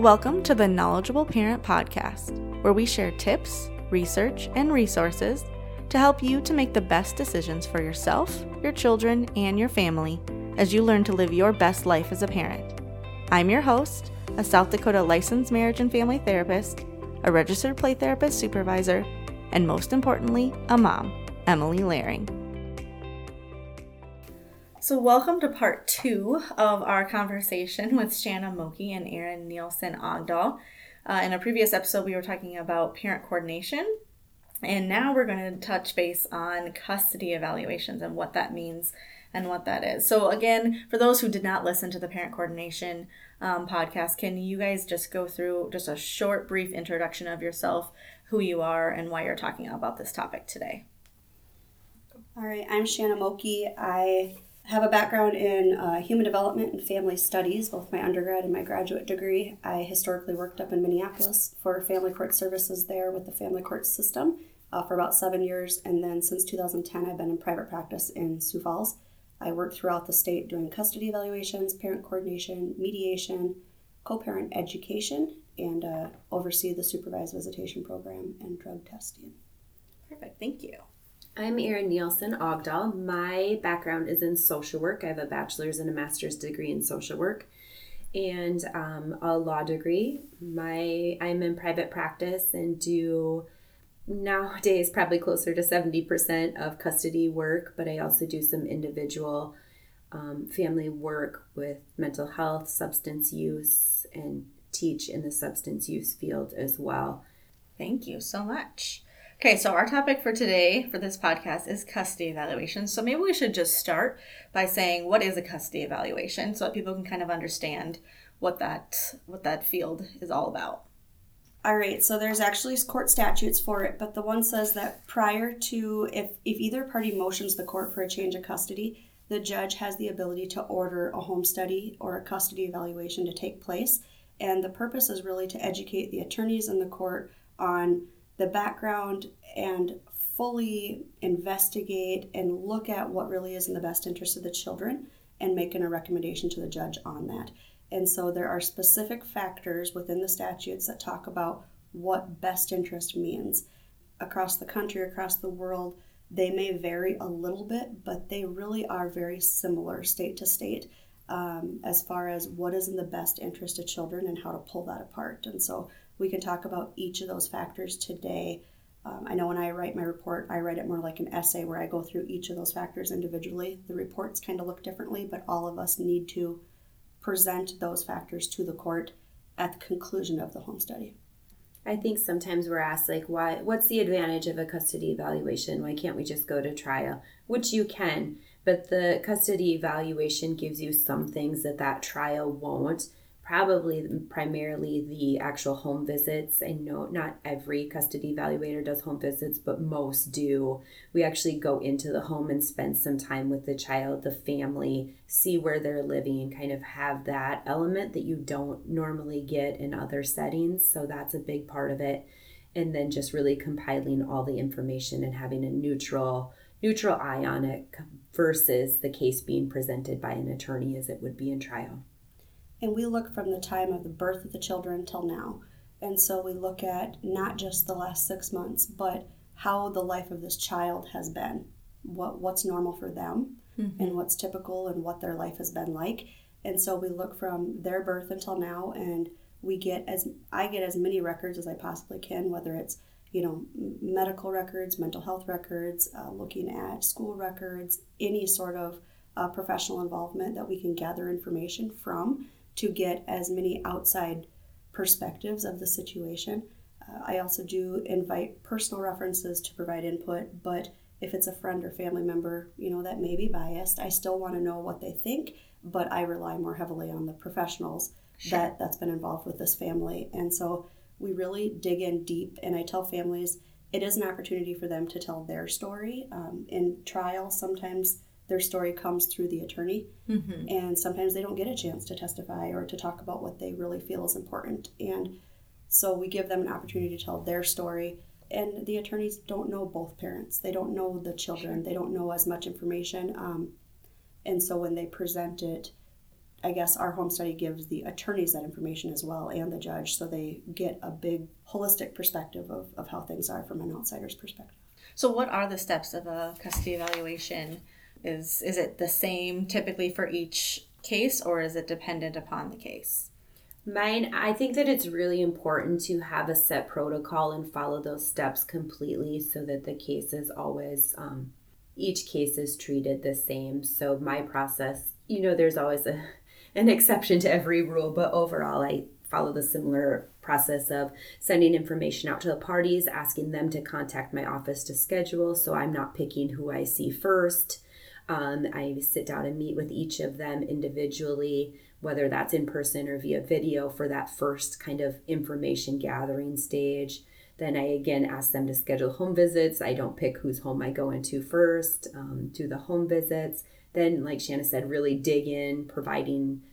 Welcome to the Knowledgeable Parent Podcast, where we share tips, research, and resources to help you to make the best decisions for yourself, your children, and your family as you learn to live your best life as a parent. I'm your host, a South Dakota licensed marriage and family therapist, a registered play therapist supervisor, and most importantly, a mom, Emily Laring. So welcome to part 2 of our conversation with Shanna Moki and Erin Nielsen Ogdahl. In a previous episode, we were talking about parent coordination, and now we're going to touch base on custody evaluations and what that means and what that is. So again, for those who did not listen to the parent coordination podcast, can you guys just go through just a short, brief introduction of yourself, who you are, and why you're talking about this topic today? All right, I'm Shanna Moki. I have a background in human development and family studies, both my undergrad and my graduate degree. I historically worked up in Minneapolis for family court services there with the family court system for about 7 years. And then since 2010, I've been in private practice in Sioux Falls. I work throughout the state doing custody evaluations, parent coordination, mediation, co-parent education, and oversee the supervised visitation program and drug testing. Perfect, thank you. I'm Erin Nielsen Ogdahl. My background is in social work. I have a bachelor's and a master's degree in social work and a law degree. I'm in private practice and do nowadays probably closer to 70% of custody work, but I also do some individual family work with mental health, substance use, and teach in the substance use field as well. Thank you so much. Okay, so our topic for today, for this podcast, is custody evaluation. So maybe we should just start by saying, what is a custody evaluation, so that people can kind of understand what that field is all about. All right, so there's actually court statutes for it, but the one says that prior to, if either party motions the court for a change of custody, the judge has the ability to order a home study or a custody evaluation to take place. And the purpose is really to educate the attorneys in the court on the background and fully investigate and look at what really is in the best interest of the children and making a recommendation to the judge on that. And so there are specific factors within the statutes that talk about what best interest means. Across the country, across the world, they may vary a little bit, but they really are very similar state to state as far as what is in the best interest of children and how to pull that apart. And so we can talk about each of those factors today. I know when I write my report, I write it more like an essay where I go through each of those factors individually. The reports kind of look differently, but all of us need to present those factors to the court at the conclusion of the home study. I think sometimes we're asked, what's the advantage of a custody evaluation? Why can't we just go to trial? Which you can, but the custody evaluation gives you some things that trial won't. Probably primarily the actual home visits. I know not every custody evaluator does home visits, but most do. We actually go into the home and spend some time with the child, the family, see where they're living, and kind of have that element that you don't normally get in other settings. So that's a big part of it. And then just really compiling all the information and having a neutral eye on it versus the case being presented by an attorney as it would be in trial. And we look from the time of the birth of the children till now. And so we look at not just the last 6 months, but how the life of this child has been, what's normal for them, and what's typical and what their life has been like. And so we look from their birth until now, and I get as many records as I possibly can, whether it's medical records, mental health records, looking at school records, any sort of professional involvement that we can gather information from to get as many outside perspectives of the situation. I also do invite personal references to provide input, but if it's a friend or family member, that may be biased, I still want to know what they think, but I rely more heavily on the professionals that's been involved with this family. And so we really dig in deep, and I tell families it is an opportunity for them to tell their story. In trial, sometimes their story comes through the attorney, and sometimes they don't get a chance to testify or to talk about what they really feel is important. And so we give them an opportunity to tell their story. And the attorneys don't know both parents. They don't know the children. They don't know as much information. And so when they present it, I guess our home study gives the attorneys that information as well, and the judge, so they get a big holistic perspective of how things are from an outsider's perspective. So what are the steps of a custody evaluation? Is it the same typically for each case, or is it dependent upon the case? I think that it's really important to have a set protocol and follow those steps completely so that the case is always, each case is treated the same. So my process, there's always an exception to every rule, but overall I follow the similar process of sending information out to the parties, asking them to contact my office to schedule, so I'm not picking who I see first. I sit down and meet with each of them individually, whether that's in person or via video, for that first kind of information gathering stage. Then I again ask them to schedule home visits. I don't pick whose home I go into first, do the home visits. Then, like Shanna said, really dig in, providing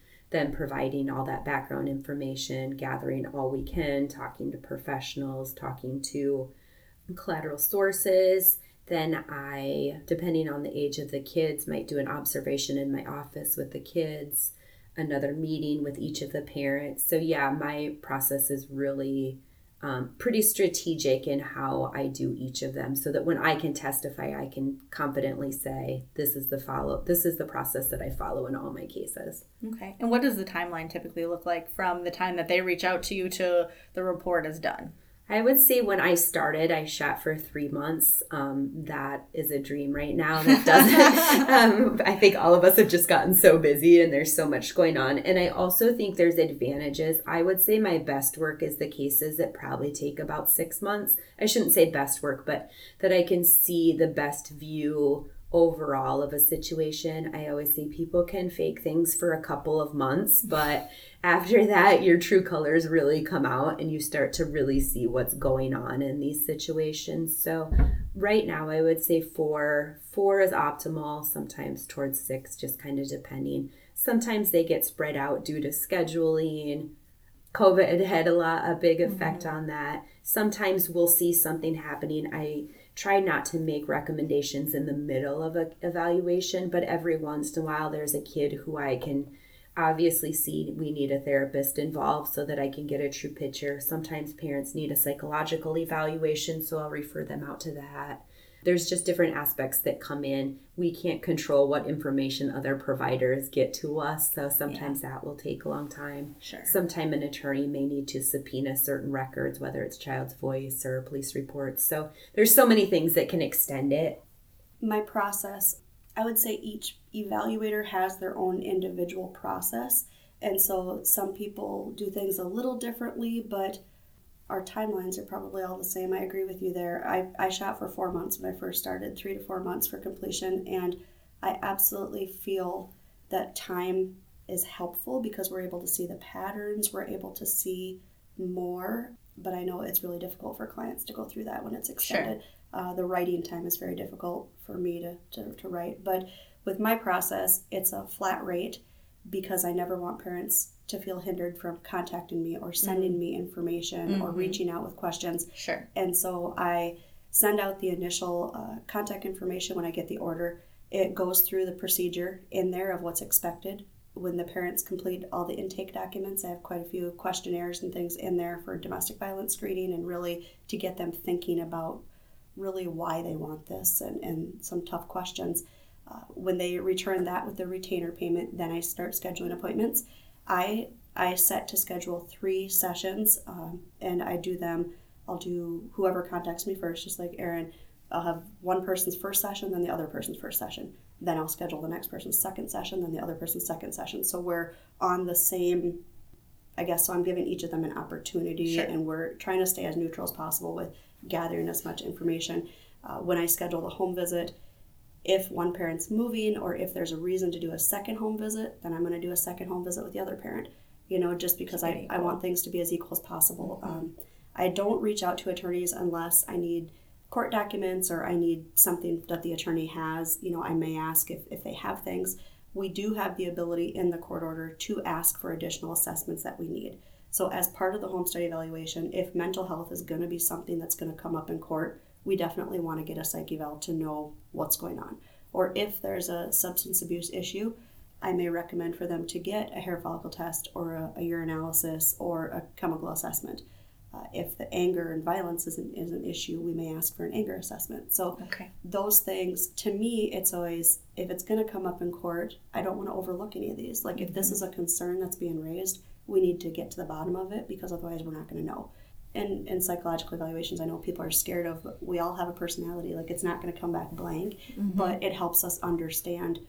all that background information, gathering all we can, talking to professionals, talking to collateral sources. Then I, depending on the age of the kids, might do an observation in my office with the kids, another meeting with each of the parents. So yeah, my process is really pretty strategic in how I do each of them, so that when I can testify, I can confidently say, this is the process that I follow in all my cases. Okay. And what does the timeline typically look like from the time that they reach out to you to the report is done? I would say when I started, I shot for 3 months. That is a dream right now. That doesn't. I think all of us have just gotten so busy and there's so much going on. And I also think there's advantages. I would say my best work is the cases that probably take about 6 months. I shouldn't say best work, but that I can see the best view overall of a situation. I always say people can fake things for a couple of months, but after that, your true colors really come out and you start to really see what's going on in these situations. So right now, I would say 4 is optimal, sometimes towards 6, just kind of depending. Sometimes they get spread out due to scheduling. COVID had a big effect on that. Sometimes we'll see something happening. I try not to make recommendations in the middle of an evaluation, but every once in a while there's a kid who I can obviously see we need a therapist involved so that I can get a true picture. Sometimes parents need a psychological evaluation, so I'll refer them out to that. There's just different aspects that come in. We can't control what information other providers get to us, so sometimes that will take a long time. Sure. Sometimes an attorney may need to subpoena certain records, whether it's child's voice or police reports. So there's so many things that can extend it. My process, I would say each evaluator has their own individual process. And so some people do things a little differently, but our timelines are probably all the same. I agree with you there. I shot for 4 months when I first started, 3 to 4 months for completion. And I absolutely feel that time is helpful because we're able to see the patterns, we're able to see more. But I know it's really difficult for clients to go through that when it's extended. Sure. The writing time is very difficult for me to write. But with my process, it's a flat rate because I never want parents to feel hindered from contacting me or sending me information or reaching out with questions. Sure. And so I send out the initial contact information when I get the order. It goes through the procedure in there of what's expected. When the parents complete all the intake documents, I have quite a few questionnaires and things in there for domestic violence screening and really to get them thinking about really why they want this and some tough questions. When they return that with the retainer payment, then I start scheduling appointments. I set to schedule 3 sessions, and I do them. I'll do whoever contacts me first, just like Erin. I'll have one person's first session, then the other person's first session. Then I'll schedule the next person's second session, then the other person's second session. So we're on the same, I guess, so I'm giving each of them an opportunity, sure. And we're trying to stay as neutral as possible with gathering as much information. When I schedule the home visit, if one parent's moving or if there's a reason to do a second home visit, then I'm going to do a second home visit with the other parent, just because I want things to be as equal as possible. I don't reach out to attorneys unless I need court documents or I need something that the attorney has. I may ask if they have things. We do have the ability in the court order to ask for additional assessments that we need. So as part of the home study evaluation, if mental health is going to be something that's going to come up in court, we definitely want to get a psych eval to know what's going on. Or if there's a substance abuse issue, I may recommend for them to get a hair follicle test or a urinalysis or a chemical assessment. If the anger and violence is an issue, we may ask for an anger assessment. So those things, to me, it's always, if it's going to come up in court, I don't want to overlook any of these. Like, if this is a concern that's being raised, we need to get to the bottom of it, because otherwise we're not going to know. And in psychological evaluations, I know people are scared of, but we all have a personality. Like, it's not going to come back blank, but it helps us understand,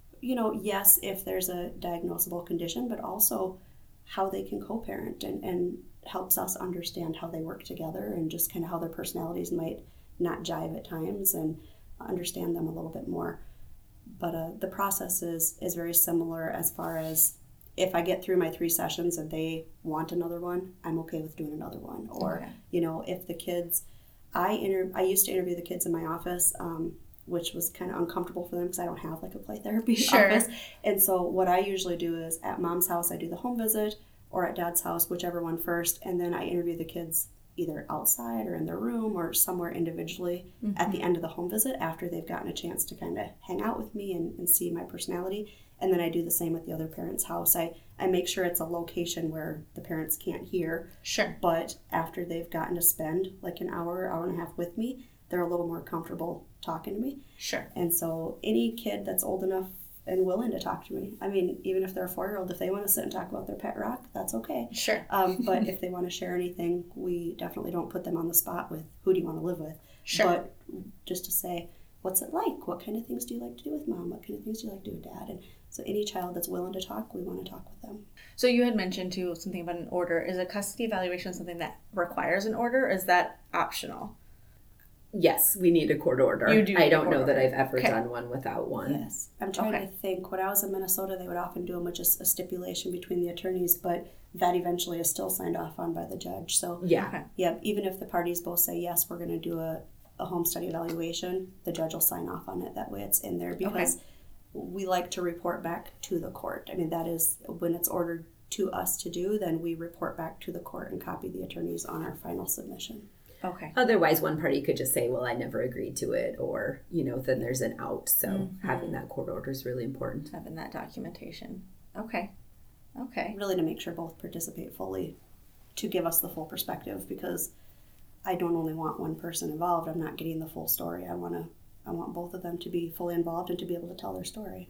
yes, if there's a diagnosable condition, but also how they can co-parent, and helps us understand how they work together, and just kind of how their personalities might not jive at times, and understand them a little bit more. But the process is very similar as far as, if I get through my 3 sessions and they want another one, I'm okay with doing another one. Or, if the kids, I used to interview the kids in my office, which was kind of uncomfortable for them because I don't have like a play therapy office. And so what I usually do is, at mom's house, I do the home visit, or at dad's house, whichever one first, and then I interview the kids either outside or in their room or somewhere individually at the end of the home visit, after they've gotten a chance to kind of hang out with me and see my personality. And then I do the same with the other parent's house. I make sure it's a location where the parents can't hear. But after they've gotten to spend like an hour and a half with me, they're a little more comfortable talking to me. And so any kid that's old enough and willing to talk to me, I mean, even if they're a 4-year-old, if they want to sit and talk about their pet rock, that's okay. But if they want to share anything, we definitely don't put them on the spot with, who do you want to live with? But just to say, what's it like? What kind of things do you like to do with mom? What kind of things do you like to do with dad? And so any child that's willing to talk, we want to talk with them. So you had mentioned too something about an order. Is a custody evaluation something that requires an order, or is that optional? Yes, we need a court order. I don't know that I've ever done one without one. Yes. I'm trying to think. When I was in Minnesota, they would often do them with just a stipulation between the attorneys, but that eventually is still signed off on by the judge. So even if the parties both say, yes, we're going to do a home study evaluation, the judge will sign off on it. That way it's in there, because we like to report back to the court. I mean, that is, when it's ordered to us to do, then we report back to the court and copy the attorneys on our final submission. Otherwise, one party could just say, well, I never agreed to it, or, then there's an out. So having that court order is really important. Having that documentation. Really to make sure both participate fully, to give us the full perspective, because I don't only want one person involved. I'm not getting the full story. I want both of them to be fully involved and to be able to tell their story.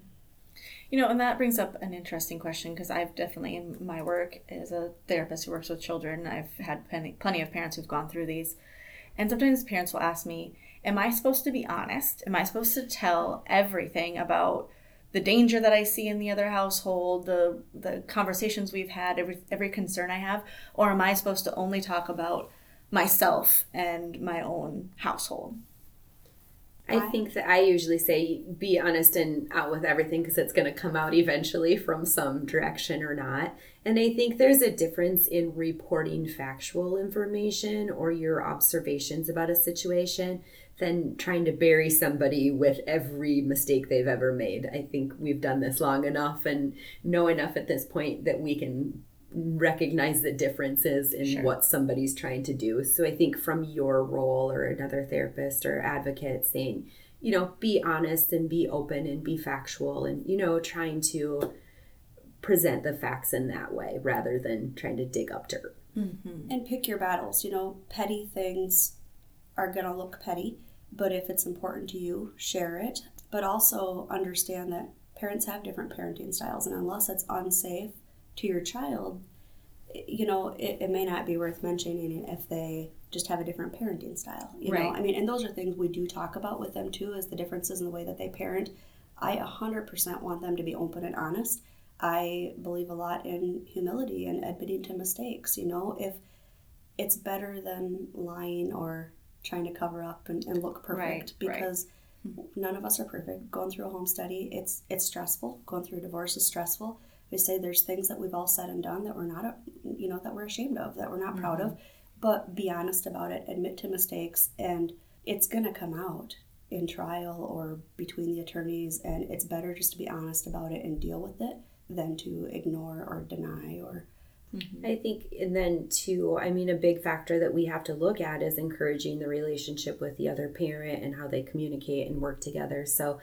And that brings up an interesting question, because I've definitely, in my work as a therapist who works with children, I've had plenty of parents who've gone through these. And sometimes parents will ask me, am I supposed to be honest? Am I supposed to tell everything about the danger that I see in the other household, the conversations we've had, every concern I have? Or am I supposed to only talk about myself and my own household? I think that I usually say be honest and out with everything, because it's going to come out eventually from some direction or not. And I think there's a difference in reporting factual information or your observations about a situation than trying to bury somebody with every mistake they've ever made. I think we've done this long enough and know enough at this point that we can recognize the differences in what somebody's trying to do. So I think from your role, or another therapist or advocate, saying, be honest and be open and be factual, and, trying to present the facts in that way rather than trying to dig up dirt. And pick your battles. Petty things are going to look petty, but if it's important to you, share it. But also understand that parents have different parenting styles, and unless it's unsafe to your child, it may not be worth mentioning it if they just have a different parenting style. You know, I mean, and those are things we do talk about with them too, is the differences in the way that they parent. I 100% want them to be open and honest. I believe a lot in humility and admitting to mistakes. If it's better than lying or trying to cover up and look perfect, because none of us are perfect. Going through a home study, it's stressful. Going through a divorce is stressful. We say there's things that we've all said and done that we're not, that we're ashamed of, that we're not proud of, but be honest about it, admit to mistakes, and it's going to come out in trial or between the attorneys, and it's better just to be honest about it and deal with it than to ignore or deny or... I think, and then too, I mean, a big factor that we have to look at is encouraging the relationship with the other parent and how they communicate and work together. So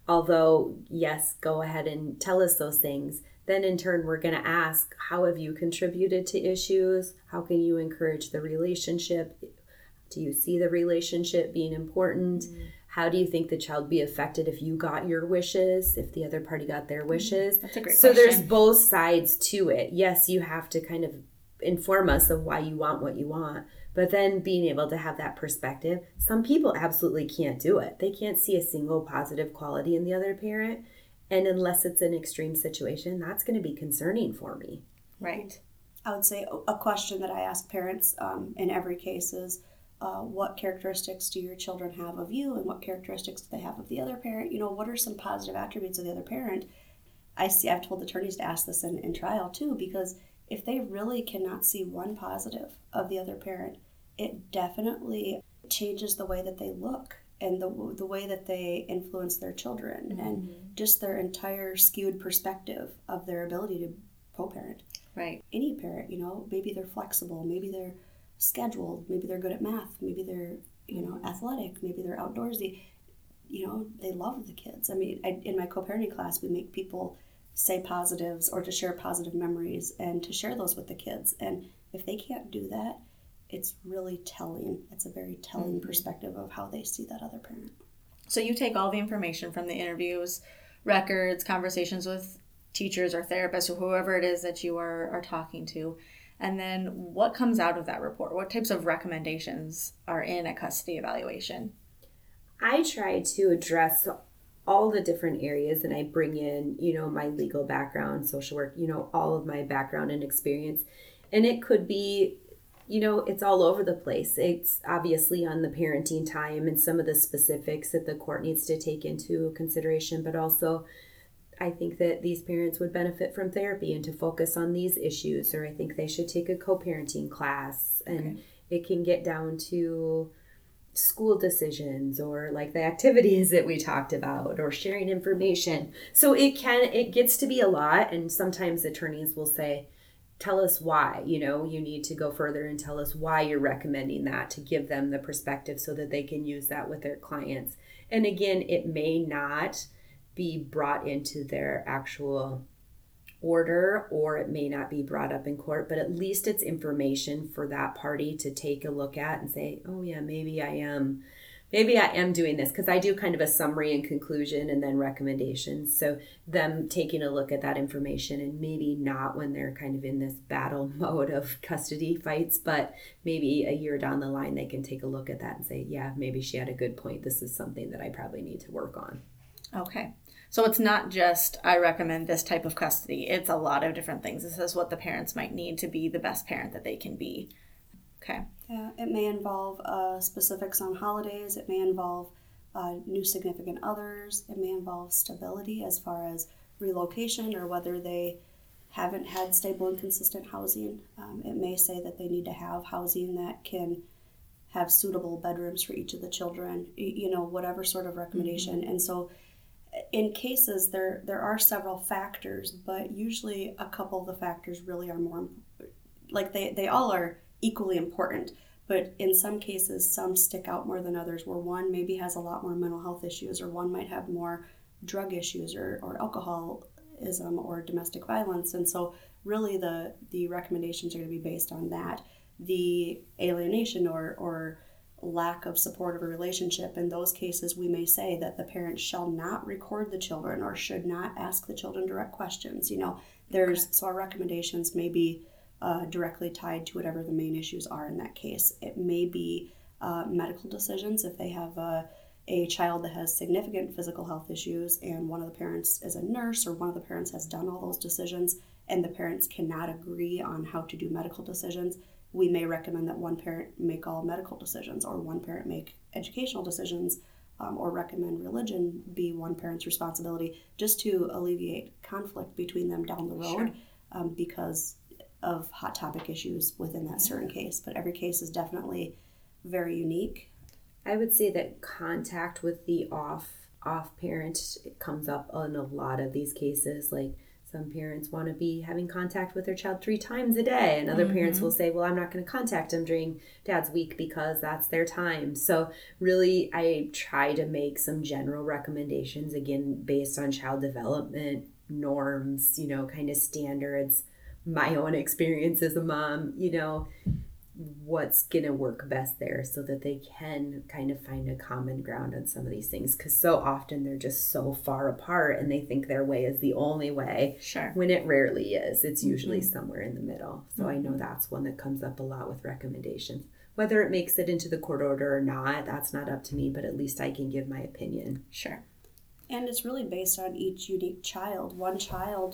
although, yes, go ahead and tell us those things. Then in turn, we're going to ask, how have you contributed to issues? How can you encourage the relationship? Do you see the relationship being important? How do you think the child would be affected if you got your wishes, if the other party got their wishes? That's a great question. So there's both sides to it. Yes, you have to kind of inform us of why you want what you want, but then being able to have that perspective. Some people absolutely can't do it. They can't see a single positive quality in the other parent. And unless it's an extreme situation, that's going to be concerning for me. Right. I would say a question that I ask parents in every case is, what characteristics do your children have of you, and what characteristics do they have of the other parent? What are some positive attributes of the other parent? I've told attorneys to ask this in trial too, because if they really cannot see one positive of the other parent, it definitely changes the way that they look and the way that they influence their children and just their entire skewed perspective of their ability to co-parent. Right. Any parent, maybe they're flexible, maybe they're scheduled, maybe they're good at math, maybe they're, athletic, maybe they're outdoorsy. They love the kids. I mean, in my co-parenting class, we make people say positives or to share positive memories and to share those with the kids. And if they can't do that, it's really telling. It's a very telling perspective of how they see that other parent. So you take all the information from the interviews, records, conversations with teachers or therapists or whoever it is that you are talking to, and then what comes out of that report? What types of recommendations are in a custody evaluation? I try to address all the different areas, and I bring in, my legal background, social work, all of my background and experience. And it could be, it's all over the place. It's obviously on the parenting time and some of the specifics that the court needs to take into consideration, but also I think that these parents would benefit from therapy and to focus on these issues, or I think they should take a co-parenting class, and it can get down to school decisions or like the activities that we talked about or sharing information. So it gets to be a lot, and sometimes attorneys will say, tell us why, you need to go further and tell us why you're recommending that, to give them the perspective so that they can use that with their clients. And again, it may not be brought into their actual order, or it may not be brought up in court, but at least it's information for that party to take a look at and say, oh yeah, maybe I am doing this, because I do kind of a summary and conclusion and then recommendations. So them taking a look at that information, and maybe not when they're kind of in this battle mode of custody fights, but maybe a year down the line they can take a look at that and say, yeah, maybe she had a good point. This is something that I probably need to work on. Okay. So it's not just, I recommend this type of custody. It's a lot of different things. This is what the parents might need to be the best parent that they can be. Okay. Yeah, it may involve specifics on holidays. It may involve new significant others. It may involve stability as far as relocation, or whether they haven't had stable and consistent housing. It may say that they need to have housing that can have suitable bedrooms for each of the children, whatever sort of recommendation. And so in cases, there are several factors, but usually a couple of the factors really are more, like they all are equally important, but in some cases, some stick out more than others, where one maybe has a lot more mental health issues, or one might have more drug issues or alcoholism or domestic violence. And so really the recommendations are going to be based on that. The alienation or lack of support of a relationship, in those cases we may say that the parent shall not record the children or should not ask the children direct questions. So our recommendations may be directly tied to whatever the main issues are in that case. It may be medical decisions. If they have a child that has significant physical health issues and one of the parents is a nurse, or one of the parents has done all those decisions and the parents cannot agree on how to do medical decisions, we may recommend that one parent make all medical decisions, or one parent make educational decisions, or recommend religion be one parent's responsibility, just to alleviate conflict between them down the road. Sure. Because of hot topic issues within that certain case. But every case is definitely very unique. I would say that contact with the off parent comes up in a lot of these cases, like Some parents want to be having contact with their child 3 times a day. And other parents will say, well, I'm not going to contact them during dad's week because that's their time. So really, I try to make some general recommendations, again, based on child development norms, kind of standards, my own experience as a mom, what's going to work best there so that they can kind of find a common ground on some of these things. Because so often they're just so far apart and they think their way is the only way. Sure. When it rarely is. It's usually somewhere in the middle. So I know that's one that comes up a lot with recommendations. Whether it makes it into the court order or not, that's not up to me, but at least I can give my opinion. Sure. And it's really based on each unique child. One child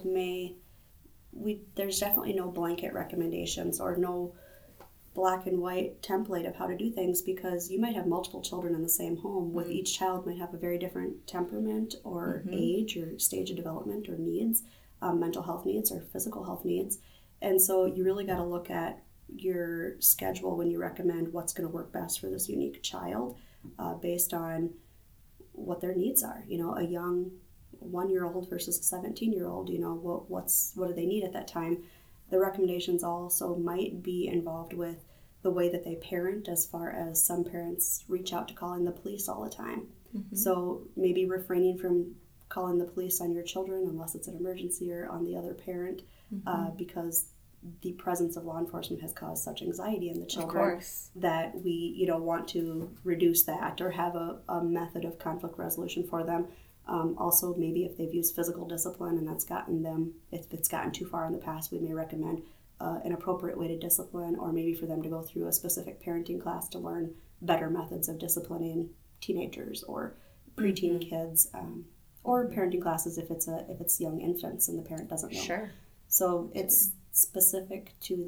there's definitely no blanket recommendations or no black and white template of how to do things, because you might have multiple children in the same home with each child might have a very different temperament or age or stage of development or needs, mental health needs or physical health needs. And so you really got to look at your schedule when you recommend what's going to work best for this unique child based on what their needs are. A young 1-year-old versus a 17-year-old, what do they need at that time? The recommendations also might be involved with the way that they parent, as far as some parents reach out to calling the police all the time. So maybe refraining from calling the police on your children unless it's an emergency or on the other parent because the presence of law enforcement has caused such anxiety in the children that we want to reduce that or have a method of conflict resolution for them. Also, maybe if they've used physical discipline and that's gotten them, if it's gotten too far in the past, we may recommend an appropriate way to discipline, or maybe for them to go through a specific parenting class to learn better methods of disciplining teenagers or preteen kids, or parenting classes if it's young infants and the parent doesn't know. Sure. So it's specific to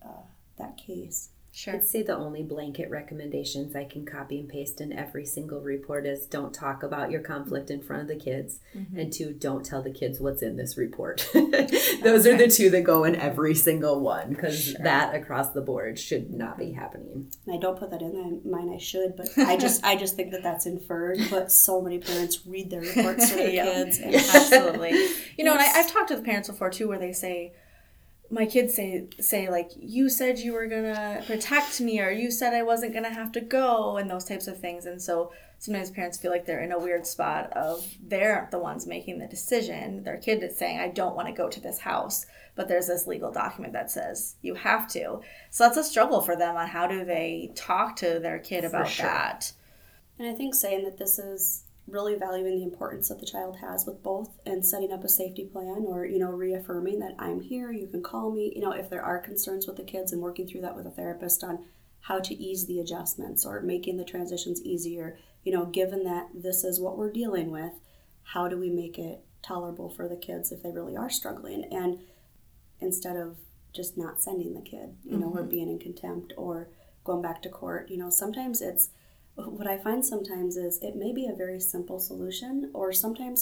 that case. Sure. I'd say the only blanket recommendations I can copy and paste in every single report is don't talk about your conflict in front of the kids, and 2, don't tell the kids what's in this report. Those are the 2 that go in every single one, because that across the board should not be happening. And I don't put that in mine. I should, but I just think that that's inferred. But so many parents read their reports to their kids. And absolutely. And I've talked to the parents before too, where they say, my kids say like, you said you were gonna protect me, or you said I wasn't gonna have to go, and those types of things. And so sometimes parents feel like they're in a weird spot of they're the ones making the decision. Their kid is saying, I don't want to go to this house, but there's this legal document that says you have to. So that's a struggle for them on how do they talk to their kid about that. And I think saying that this is really valuing the importance that the child has with both, and setting up a safety plan, or reaffirming that I'm here, you can call me, if there are concerns with the kids, and working through that with a therapist on how to ease the adjustments or making the transitions easier. Given that this is what we're dealing with, how do we make it tolerable for the kids if they really are struggling? And instead of just not sending the kid, or being in contempt or going back to court, sometimes what I find sometimes is it may be a very simple solution, or sometimes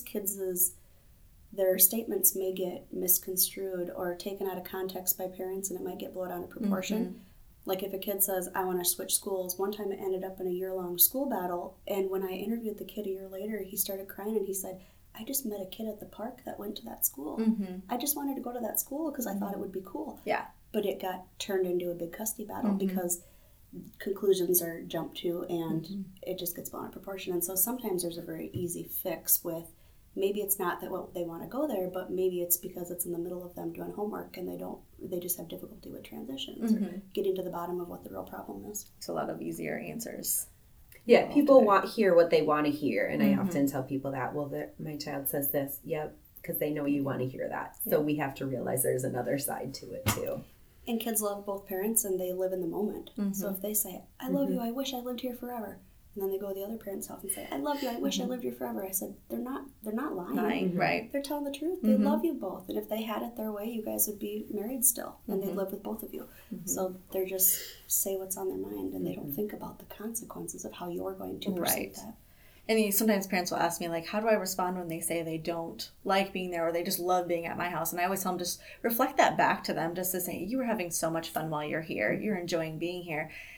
their statements may get misconstrued or taken out of context by parents, and it might get blown out of proportion. Like if a kid says, I want to switch schools, one time it ended up in a year-long school battle, and when I interviewed the kid a year later, he started crying and he said, I just met a kid at the park that went to that school. I just wanted to go to that school because I thought it would be cool. Yeah. But it got turned into a big custody battle because conclusions are jumped to, and it just gets blown out of proportion. And so sometimes there's a very easy fix with, maybe it's not that they want to go there, but maybe it's because it's in the middle of them doing homework and they just have difficulty with transitions or getting to the bottom of what the real problem is. It's a lot of easier answers. Yeah, people hear what they want to hear, and I often tell people that, my child says this, because they know you want to hear that. So we have to realize there's another side to it too. And kids love both parents, and they live in the moment. So if they say, I love you, I wish I lived here forever, and then they go to the other parent's house and say, I love you, I wish I lived here forever, I said, they're not lying. Right. They're telling the truth. They love you both. And if they had it their way, you guys would be married still, and they'd live with both of you. So they're just say what's on their mind, and they don't think about the consequences of how you're going to perceive that. And sometimes parents will ask me, like, how do I respond when they say they don't like being there or they just love being at my house? And I always tell them, just reflect that back to them, just to say, you were having so much fun while you're here. You're enjoying being here.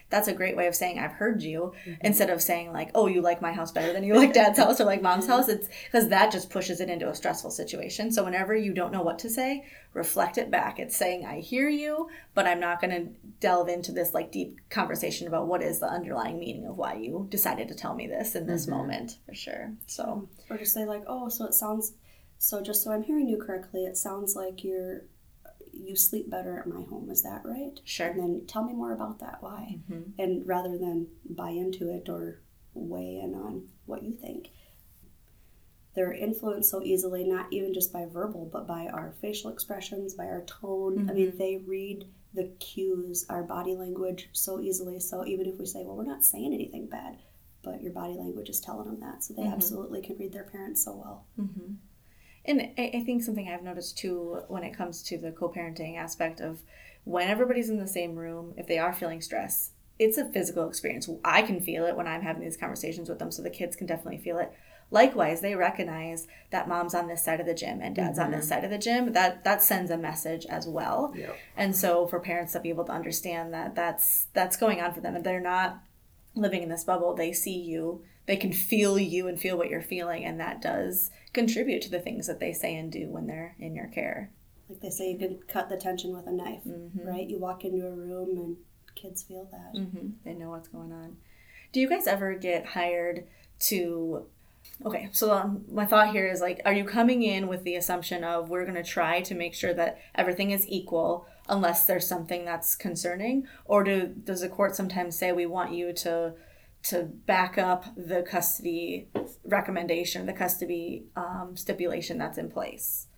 that's a great way of saying I've heard you, instead of saying like, oh, you like my house better than you like dad's house or like mom's house. It's because that just pushes it into a stressful situation. So whenever you don't know what to say, reflect it back. It's saying, I hear you, but I'm not going to delve into this like deep conversation about what is the underlying meaning of why you decided to tell me this in this moment, for sure. So, or just say like, oh, so it sounds, so just so I'm hearing you correctly, it sounds like you sleep better at my home. Is that right? Sure. And then tell me more about that. Why? And rather than buy into it or weigh in on what you think. They're influenced so easily, not even just by verbal, but by our facial expressions, by our tone. I mean, they read the cues, our body language so easily. So even if we say, well, we're not saying anything bad, but your body language is telling them that. So they absolutely can read their parents so well. And I think something I've noticed too when it comes to the co-parenting aspect of when everybody's in the same room, if they are feeling stress, it's a physical experience. I can feel it when I'm having these conversations with them, so the kids can definitely feel it. Likewise, they recognize that mom's on this side of the gym and dad's on this side of the gym. That sends a message as well. Yep. And so for parents to be able to understand that that's going on for them, and they're not living in this bubble, they see you, they can feel you and feel what you're feeling, and that does contribute to the things that they say and do when they're in your care. Like they say, you can cut the tension with a knife, right? You walk into a room and kids feel that. They know what's going on. Do you guys ever get hired to... Okay, so my thought here is like, are you coming in with the assumption of we're going to try to make sure that everything is equal unless there's something that's concerning? Or does the court sometimes say we want you to back up the custody recommendation, the custody stipulation that's in place?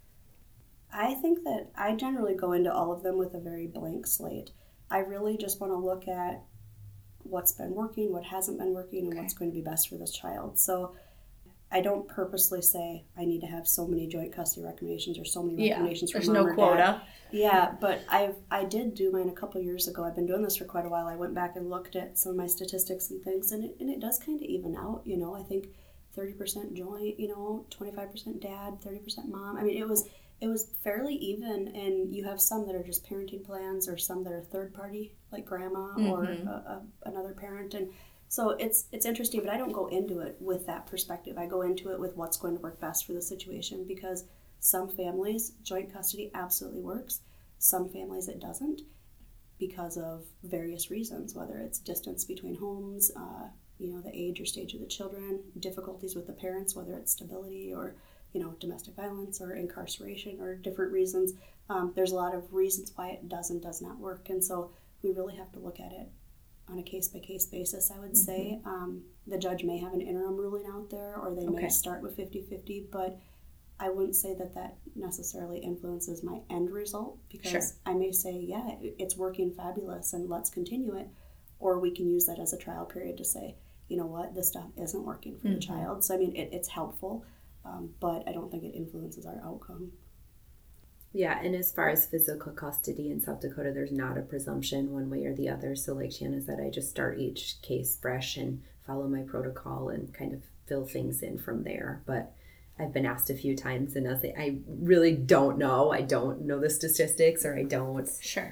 I think that I generally go into all of them with a very blank slate. I really just want to look at what's been working, what hasn't been working, and what's going to be best for this child. So I don't purposely say I need to have so many joint custody recommendations or so many recommendations from mom or dad. There's no quota. Yeah, but I did do mine a couple years ago. I've been doing this for quite a while. I went back and looked at some of my statistics and things, and it does kind of even out. You know, I think 30% joint, 25% dad, 30% mom. I mean, it was fairly even, and you have some that are just parenting plans or some that are third party, like grandma or another parent. And so it's interesting, but I don't go into it with that perspective. I go into it with what's going to work best for the situation, because some families, joint custody absolutely works. Some families it doesn't, because of various reasons, whether it's distance between homes, the age or stage of the children, difficulties with the parents, whether it's stability or domestic violence or incarceration or different reasons. There's a lot of reasons why it does not work. And so we really have to look at it on a case-by-case basis, I would say. The judge may have an interim ruling out there, or they may start with 50-50, but I wouldn't say that necessarily influences my end result, because I may say, yeah, it's working fabulous and let's continue it. Or we can use that as a trial period to say, you know what, this stuff isn't working for the child. So, I mean, it's helpful. But I don't think it influences our outcome. Yeah, and as far as physical custody in South Dakota, there's not a presumption one way or the other. So like Shanna said, I just start each case fresh and follow my protocol and kind of fill things in from there. But I've been asked a few times, and I'll say, I really don't know. I don't know the statistics, or I don't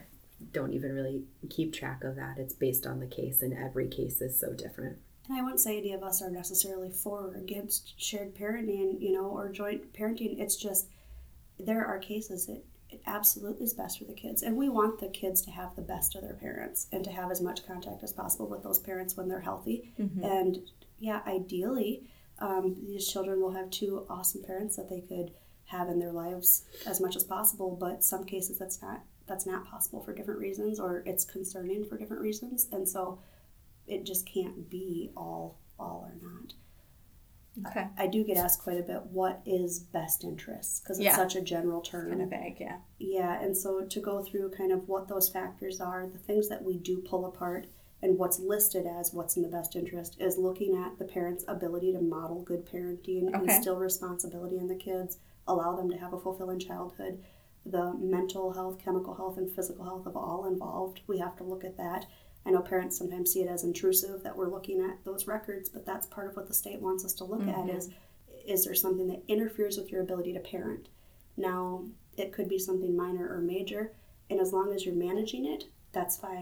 even really keep track of that. It's based on the case, and every case is so different. And I wouldn't say any of us are necessarily for or against shared parenting, or joint parenting. It's just there are cases that it absolutely is best for the kids. And we want the kids to have the best of their parents and to have as much contact as possible with those parents when they're healthy. And yeah, ideally, these children will have two awesome parents that they could have in their lives as much as possible. But some cases that's not possible for different reasons, or it's concerning for different reasons. And so it just can't be all or not. Okay. I do get asked quite a bit, what is best interest? Because it's such a general term. Kind of vague, yeah. Yeah, and so to go through kind of what those factors are, the things that we do pull apart, and what's listed as what's in the best interest is looking at the parents' ability to model good parenting, instill responsibility in the kids, allow them to have a fulfilling childhood, the mental health, chemical health, and physical health of all involved. We have to look at that. I know parents sometimes see it as intrusive that we're looking at those records, but that's part of what the state wants us to look at is there something that interferes with your ability to parent? Now, it could be something minor or major, and as long as you're managing it, that's fine.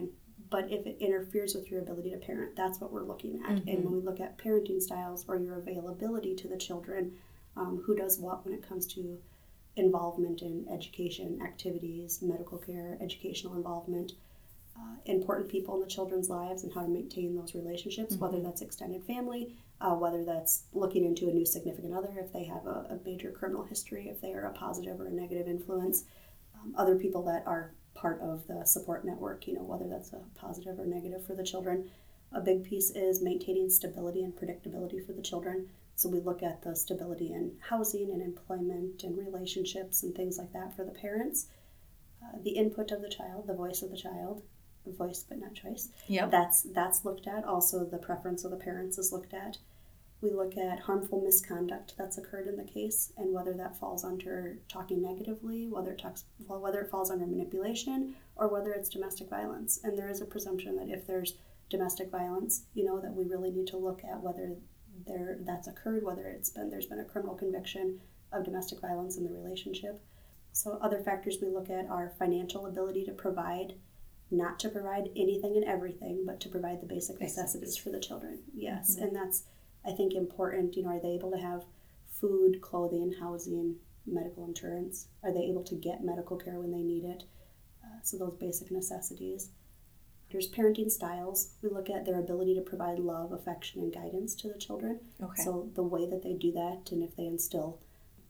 but if it interferes with your ability to parent, that's what we're looking at. And when we look at parenting styles or your availability to the children, who does what when it comes to involvement in education, activities, medical care, educational involvement, important people in the children's lives and how to maintain those relationships, whether that's extended family, whether that's looking into a new significant other, if they have a major criminal history, if they are a positive or a negative influence, other people that are part of the support network, whether that's a positive or negative for the children. A big piece is maintaining stability and predictability for the children. So we look at the stability in housing and employment and relationships and things like that for the parents. The input of the child, the voice of the child, voice but not choice. Yep. That's looked at. Also, the preference of the parents is looked at. We look at harmful misconduct that's occurred in the case and whether that falls under talking negatively, whether it falls under manipulation, or whether it's domestic violence. And there is a presumption that if there's domestic violence, that we really need to look at whether that's occurred, whether there's been a criminal conviction of domestic violence in the relationship. So other factors we look at are financial ability to provide, not to provide anything and everything, but to provide the basic necessities for the children. Yes, and that's, I think, important. Are they able to have food, clothing, housing, medical insurance? Are they able to get medical care when they need it? So those basic necessities. There's parenting styles. We look at their ability to provide love, affection, and guidance to the children. Okay. So the way that they do that, and if they instill,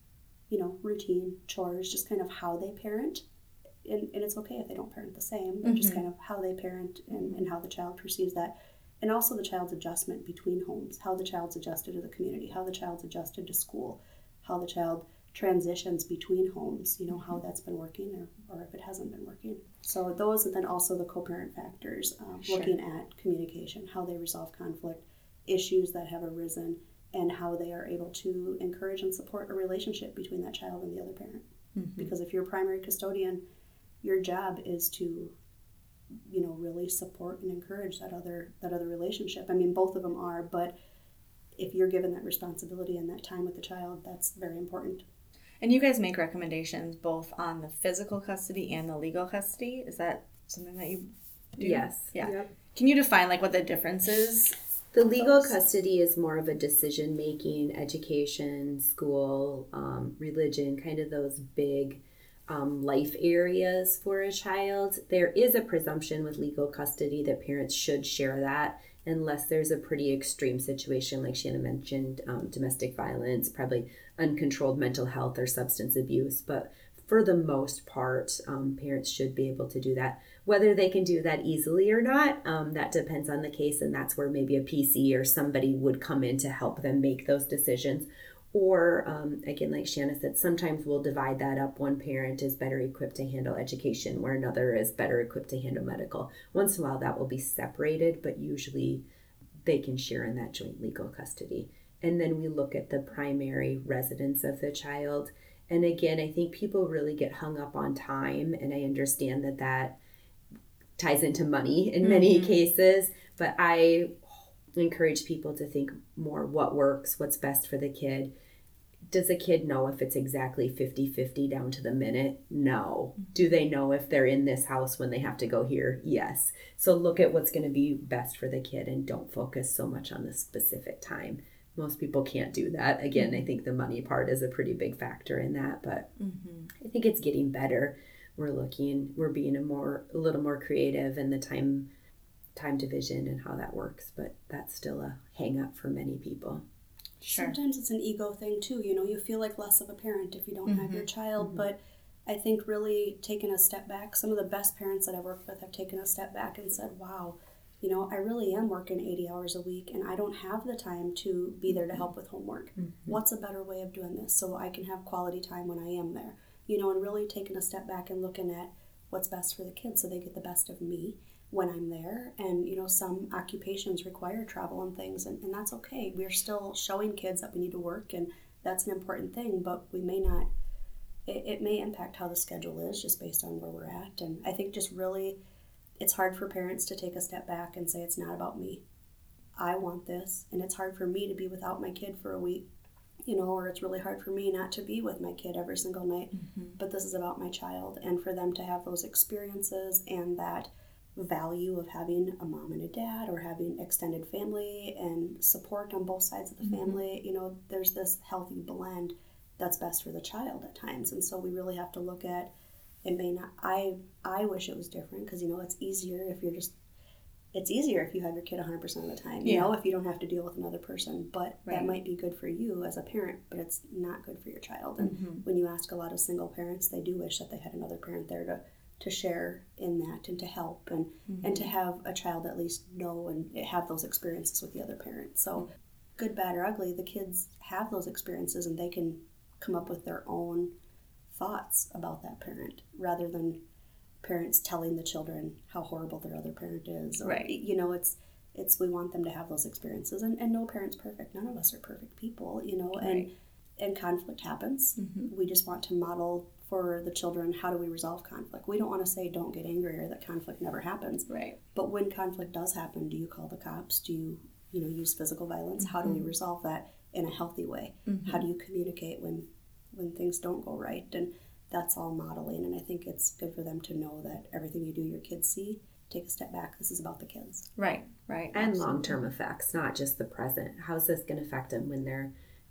routine, chores, just kind of how they parent. And it's okay if they don't parent the same, but just kind of how they parent and how the child perceives that. And also the child's adjustment between homes, how the child's adjusted to the community, how the child's adjusted to school, how the child transitions between homes, how that's been working or if it hasn't been working. So those, and then also the co-parent factors, looking at communication, how they resolve conflict, issues that have arisen, and how they are able to encourage and support a relationship between that child and the other parent. Because if you're a primary custodian, your job is to really support and encourage that other relationship. I mean, both of them are, but if you're given that responsibility and that time with the child, that's very important. And you guys make recommendations both on the physical custody and the legal custody. Is that something that you do? Yes. Yeah. Yep. Can you define what the difference is? The legal custody is more of a decision-making, education, school, religion, kind of those big life areas for a child. There is a presumption with legal custody that parents should share that unless there's a pretty extreme situation, like Shanna mentioned, domestic violence, probably uncontrolled mental health or substance abuse. But for the most part, parents should be able to do that. Whether they can do that easily or not, that depends on the case, and that's where maybe a PC or somebody would come in to help them make those decisions. Or, again, like Shanna said, sometimes we'll divide that up. One parent is better equipped to handle education, where another is better equipped to handle medical. Once in a while, that will be separated, but usually they can share in that joint legal custody. And then we look at the primary residence of the child. And again, I think people really get hung up on time, and I understand that ties into money in many cases, but I encourage people to think more what works, what's best for the kid. Does the kid know if it's exactly 50-50 down to the minute? No. Do they know if they're in this house when they have to go here? Yes. So look at what's going to be best for the kid and don't focus so much on the specific time. Most people can't do that. Again, I think the money part is a pretty big factor in that, but I think it's getting better. We're being a little more creative in the time division and how that works, but that's still a hang up for many people. Sure. Sometimes it's an ego thing too. You feel like less of a parent if you don't have your child, but I think really taking a step back, some of the best parents that I've worked with have taken a step back and said, wow, I really am working 80 hours a week and I don't have the time to be there to help with homework. What's a better way of doing this so I can have quality time when I am there? And really taking a step back and looking at what's best for the kids so they get the best of me when I'm there. And, some occupations require travel and things, and that's okay. We're still showing kids that we need to work, and that's an important thing, but we may not, it may impact how the schedule is just based on where we're at. And I think just really, it's hard for parents to take a step back and say, it's not about me. I want this, and it's hard for me to be without my kid for a week, or it's really hard for me not to be with my kid every single night, but this is about my child. And for them to have those experiences and that value of having a mom and a dad or having extended family and support on both sides of the family. You know, there's this healthy blend that's best for the child at times. And so we really have to look at, it may not, I wish it was different because, you know, it's easier if you have your kid 100% of the time, you know, if you don't have to deal with another person. But that might be good for you as a parent, but it's not good for your child. And when you ask a lot of single parents, they do wish that they had another parent there to share in that and to help and to have a child at least know and have those experiences with the other parent. So good, bad, or ugly, the kids have those experiences and they can come up with their own thoughts about that parent rather than parents telling the children how horrible their other parent is. Or, you know, it's we want them to have those experiences, and no parent's perfect. None of us are perfect people, you know, and conflict happens. We just want to model for the children, how do we resolve conflict? We don't want to say don't get angry or that conflict never happens. But when conflict does happen, do you call the cops? Do you use physical violence? How do we resolve that in a healthy way? How do you communicate when things don't go right? And that's all modeling, and I think it's good for them to know that everything you do, your kids see. Take a step back. This is about the kids. Right. And long-term effects, not just the present. How's this going to affect them when they're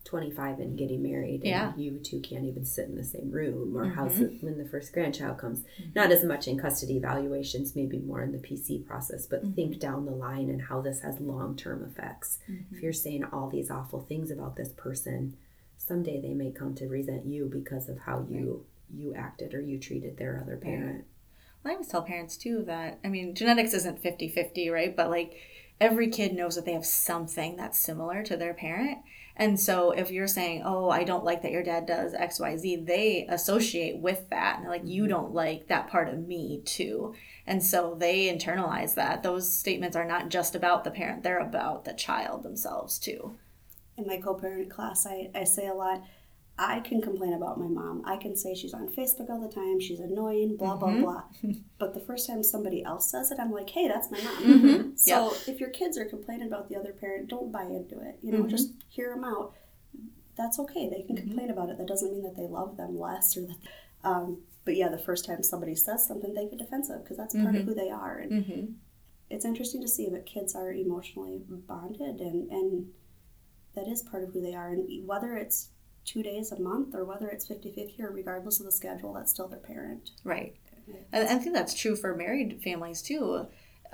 25 and getting married and you two can't even sit in the same room? Or how's it when the first grandchild comes? Not as much in custody evaluations, maybe more in the PC process, but think down the line and how this has long-term effects. If you're saying all these awful things about this person, someday they may come to resent you because of how you acted or you treated their other parent. Well, I always tell parents too that, I mean, genetics isn't 50-50, right? But like every kid knows that they have something that's similar to their parent. And so if you're saying, oh, I don't like that your dad does X, Y, Z, they associate with that. And they're like, you don't like that part of me too. And so they internalize that. Those statements are not just about the parent. They're about the child themselves too. In my co-parent class, I say a lot, I can complain about my mom. I can say she's on Facebook all the time, she's annoying, blah, blah, blah. But the first time somebody else says it, I'm like, hey, that's my mom. So if your kids are complaining about the other parent, don't buy into it. You know, just hear them out. That's okay. They can complain about it. That doesn't mean that they love them less. Or that. But yeah, the first time somebody says something, they get defensive because that's part of who they are. And it's interesting to see that kids are emotionally bonded, and that is part of who they are. And whether it's 2 days a month or whether it's 50-50 or regardless of the schedule, that's still their parent. Right. And I think that's true for married families too.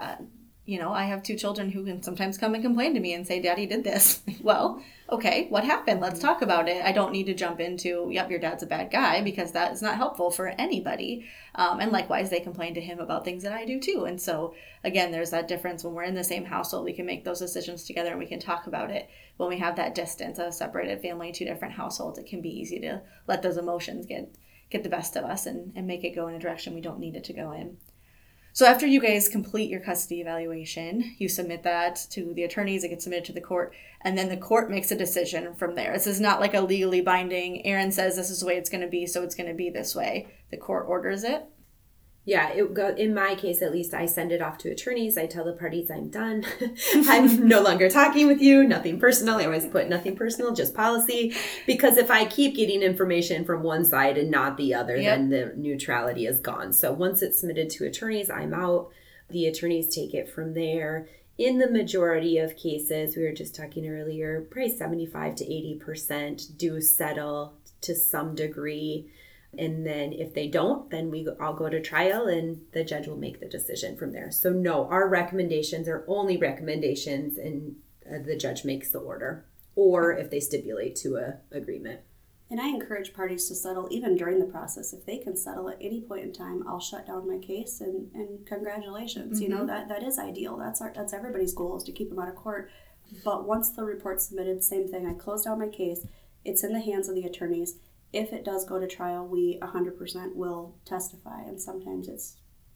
You know, I have 2 children who can sometimes come and complain to me and say, Daddy did this. Well, okay, what happened? Let's talk about it. I don't need to jump into, yep, your dad's a bad guy, because that is not helpful for anybody. And likewise, they complain to him about things that I do too. And so, again, there's that difference. When we're in the same household, we can make those decisions together and we can talk about it. When we have that distance, a separated family, 2 different households, it can be easy to let those emotions get the best of us and make it go in a direction we don't need it to go in. So after you guys complete your custody evaluation, you submit that to the attorneys, it gets submitted to the court, and then the court makes a decision from there. This is not like a legally binding, Aaron says this is the way it's going to be, so it's going to be this way. The court orders it. Yeah, in my case, at least, I send it off to attorneys. I tell the parties I'm done. I'm no longer talking with you. Nothing personal. I always put nothing personal, just policy. Because if I keep getting information from one side and not the other, then the neutrality is gone. So once it's submitted to attorneys, I'm out. The attorneys take it from there. In the majority of cases, we were just talking earlier, probably 75 to 80% do settle to some degree. And then if they don't, then I'll go to trial and the judge will make the decision from there. So no, our recommendations are only recommendations, and the judge makes the order, or if they stipulate to a agreement. And I encourage parties to settle even during the process. If they can settle at any point in time, I'll shut down my case and congratulations. You know, that is ideal. That's everybody's goal, is to keep them out of court. But once the report's submitted, same thing. I close down my case. It's in the hands of the attorneys. If it does go to trial, we 100% will testify. And sometimes it's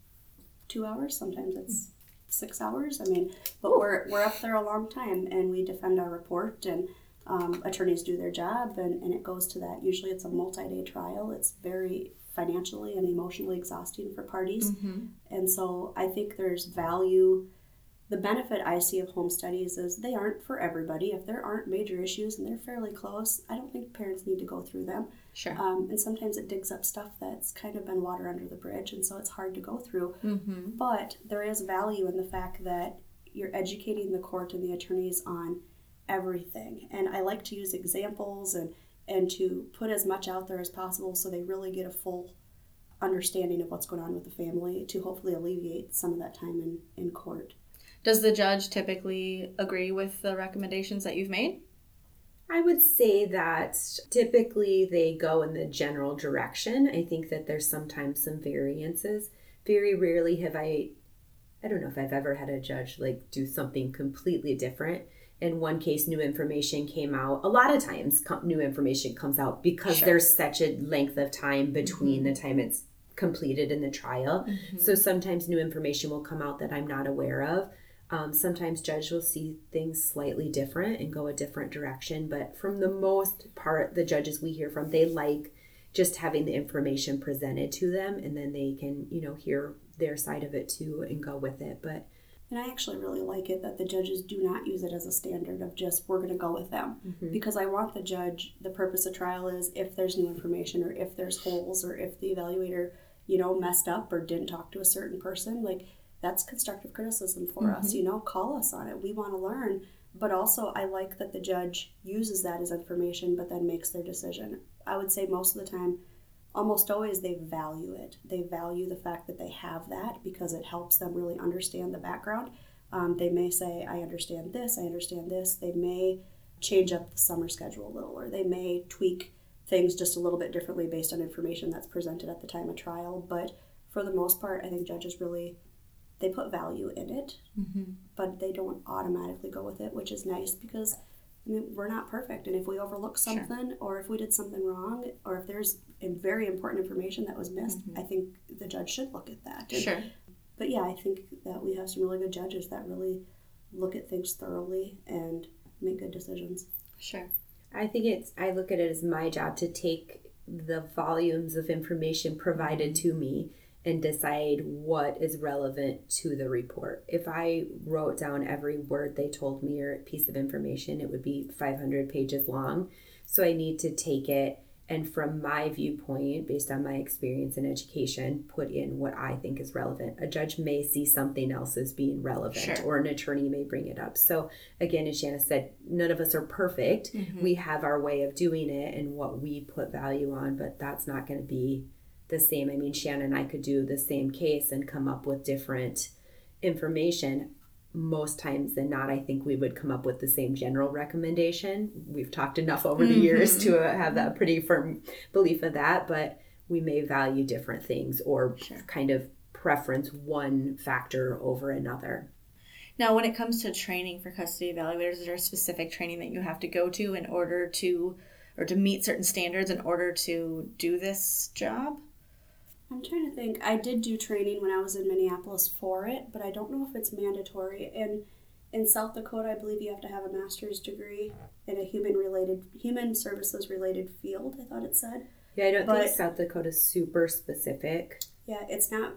2 hours, sometimes it's 6 hours. I mean, but we're up there a long time, and we defend our report, and attorneys do their job, and it goes to that. Usually it's a multi-day trial. It's very financially and emotionally exhausting for parties. And so I think there's value The benefit I see of home studies is they aren't for everybody. If there aren't major issues and they're fairly close, I don't think parents need to go through them. Sure. And sometimes it digs up stuff that's kind of been water under the bridge, and so it's hard to go through. But there is value in the fact that you're educating the court and the attorneys on everything. And I like to use examples and to put as much out there as possible so they really get a full understanding of what's going on with the family to hopefully alleviate some of that time in court. Does the judge typically agree with the recommendations that you've made? I would say that typically they go in the general direction. I think that there's sometimes some variances. Very rarely have I don't know if I've ever had a judge like do something completely different. In one case, new information came out. A lot of times new information comes out because there's such a length of time between the time it's completed in the trial. So sometimes new information will come out that I'm not aware of. Sometimes judge will see things slightly different and go a different direction. But from the most part, the judges we hear from, they like just having the information presented to them, and then they can, hear their side of it too and go with it. And I actually really like it that the judges do not use it as a standard of just, we're going to go with them. Because I want the purpose of trial is if there's new information or if there's holes or if the evaluator, messed up or didn't talk to a certain person, like that's constructive criticism for us, call us on it. We want to learn. But also I like that the judge uses that as information but then makes their decision. I would say most of the time, almost always they value it. They value the fact that they have that because it helps them really understand the background. They may say, I understand this, I understand this. They may change up the summer schedule a little, or they may tweak things just a little bit differently based on information that's presented at the time of trial. But for the most part, I think judges really, they put value in it, but they don't automatically go with it, which is nice because we're not perfect. And if we overlook something or if we did something wrong or if there's very important information that was missed, I think the judge should look at that. But yeah, I think that we have some really good judges that really look at things thoroughly and make good decisions. I think I look at it as my job to take the volumes of information provided to me and decide what is relevant to the report. If I wrote down every word they told me or piece of information, it would be 500 pages long. So I need to take it and from my viewpoint, based on my experience in education, put in what I think is relevant. A judge may see something else as being relevant or an attorney may bring it up. So again, as Shanna said, none of us are perfect. We have our way of doing it and what we put value on, but that's not going to be the same. I mean, Shanna and I could do the same case and come up with different information. Most times than not, I think we would come up with the same general recommendation. We've talked enough over the years to have that pretty firm belief of that, but we may value different things or kind of preference one factor over another. Now, when it comes to training for custody evaluators, is there a specific training that you have to go to in order to, or to meet certain standards in order to do this job? I'm trying to think. I did do training when I was in Minneapolis for it, but I don't know if it's mandatory. And in South Dakota, I believe you have to have a master's degree in a human services related field, I thought it said. Yeah, I don't think South Dakota's super specific. Yeah, it's not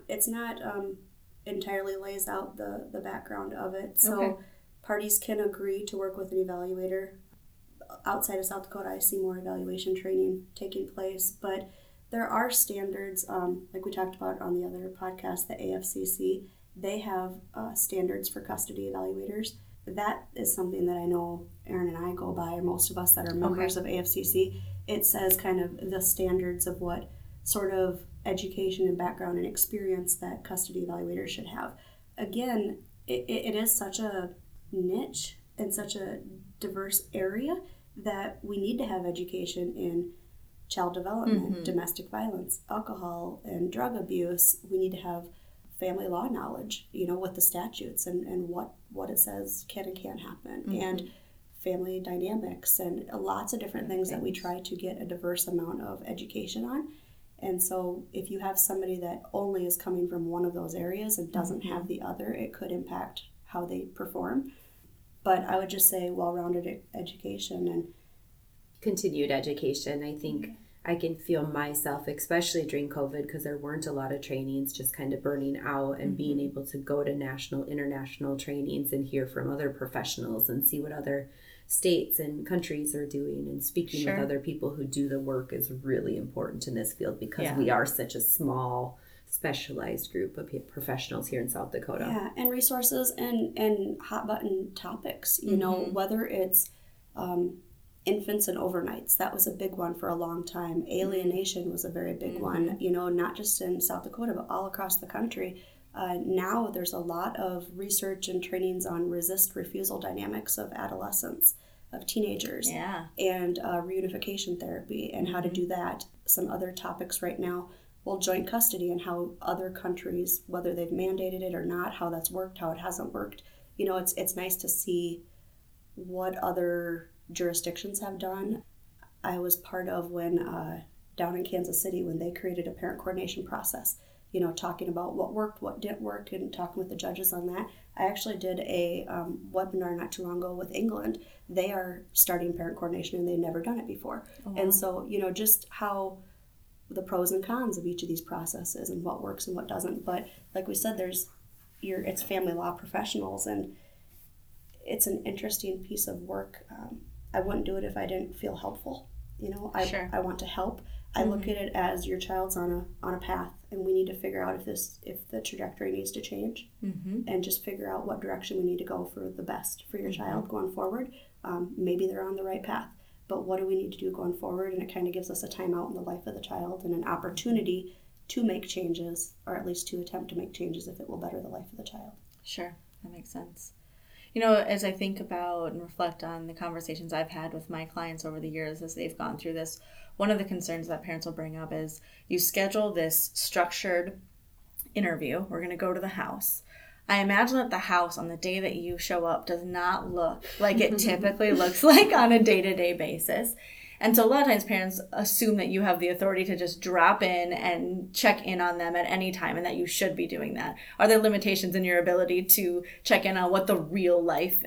entirely lays out the background of it. So parties can agree to work with an evaluator. Outside of South Dakota, I see more evaluation training taking place, but there are standards, like we talked about on the other podcast, the AFCC. They have standards for custody evaluators. That is something that I know Erin and I go by, or most of us that are members of AFCC. It says kind of the standards of what sort of education and background and experience that custody evaluators should have. Again, it is such a niche and such a diverse area that we need to have education in child development, domestic violence, alcohol, and drug abuse. We need to have family law knowledge, with the statutes and what it says can and can't happen, and family dynamics, and lots of different things that we try to get a diverse amount of education on. And so if you have somebody that only is coming from one of those areas and doesn't have the other, it could impact how they perform. But I would just say well-rounded education and continued education. I think I can feel myself, especially during COVID, because there weren't a lot of trainings, just kind of burning out, and being able to go to national, international trainings and hear from other professionals and see what other states and countries are doing, and speaking with other people who do the work is really important in this field, because we are such a small, specialized group of professionals here in South Dakota. Yeah, and resources and hot button topics, you know, whether it's infants and overnights. That was a big one for a long time. Alienation was a very big one, you know, not just in South Dakota, but all across the country. Now there's a lot of research and trainings on resist-refusal dynamics of adolescents, of teenagers, and reunification therapy and how to do that. Some other topics right now, well, joint custody and how other countries, whether they've mandated it or not, how that's worked, how it hasn't worked. You know, it's nice to see what other jurisdictions have done. I was part of when down in Kansas City, when they created a parent coordination process, you know, talking about what worked, what didn't work, and talking with the judges on that. I actually did a webinar not too long ago with England. They are starting parent coordination and they've never done it before. Oh, wow. And so, you know, just how the pros and cons of each of these processes and what works and what doesn't. But like we said, it's family law professionals, and it's an interesting piece of work. I wouldn't do it if I didn't feel helpful. You know, I want to help. I look at it as your child's on a path, and we need to figure out if the trajectory needs to change, and just figure out what direction we need to go for the best for your child going forward. Maybe they're on the right path, but what do we need to do going forward? And it kind of gives us a timeout in the life of the child and an opportunity to make changes, or at least to attempt to make changes if it will better the life of the child. Sure, that makes sense. You know, as I think about and reflect on the conversations I've had with my clients over the years as they've gone through this, one of the concerns that parents will bring up is you schedule this structured interview. We're going to go to the house. I imagine that the house on the day that you show up does not look like it typically looks like on a day-to-day basis. And so a lot of times parents assume that you have the authority to just drop in and check in on them at any time, and that you should be doing that. Are there limitations in your ability to check in on what the real life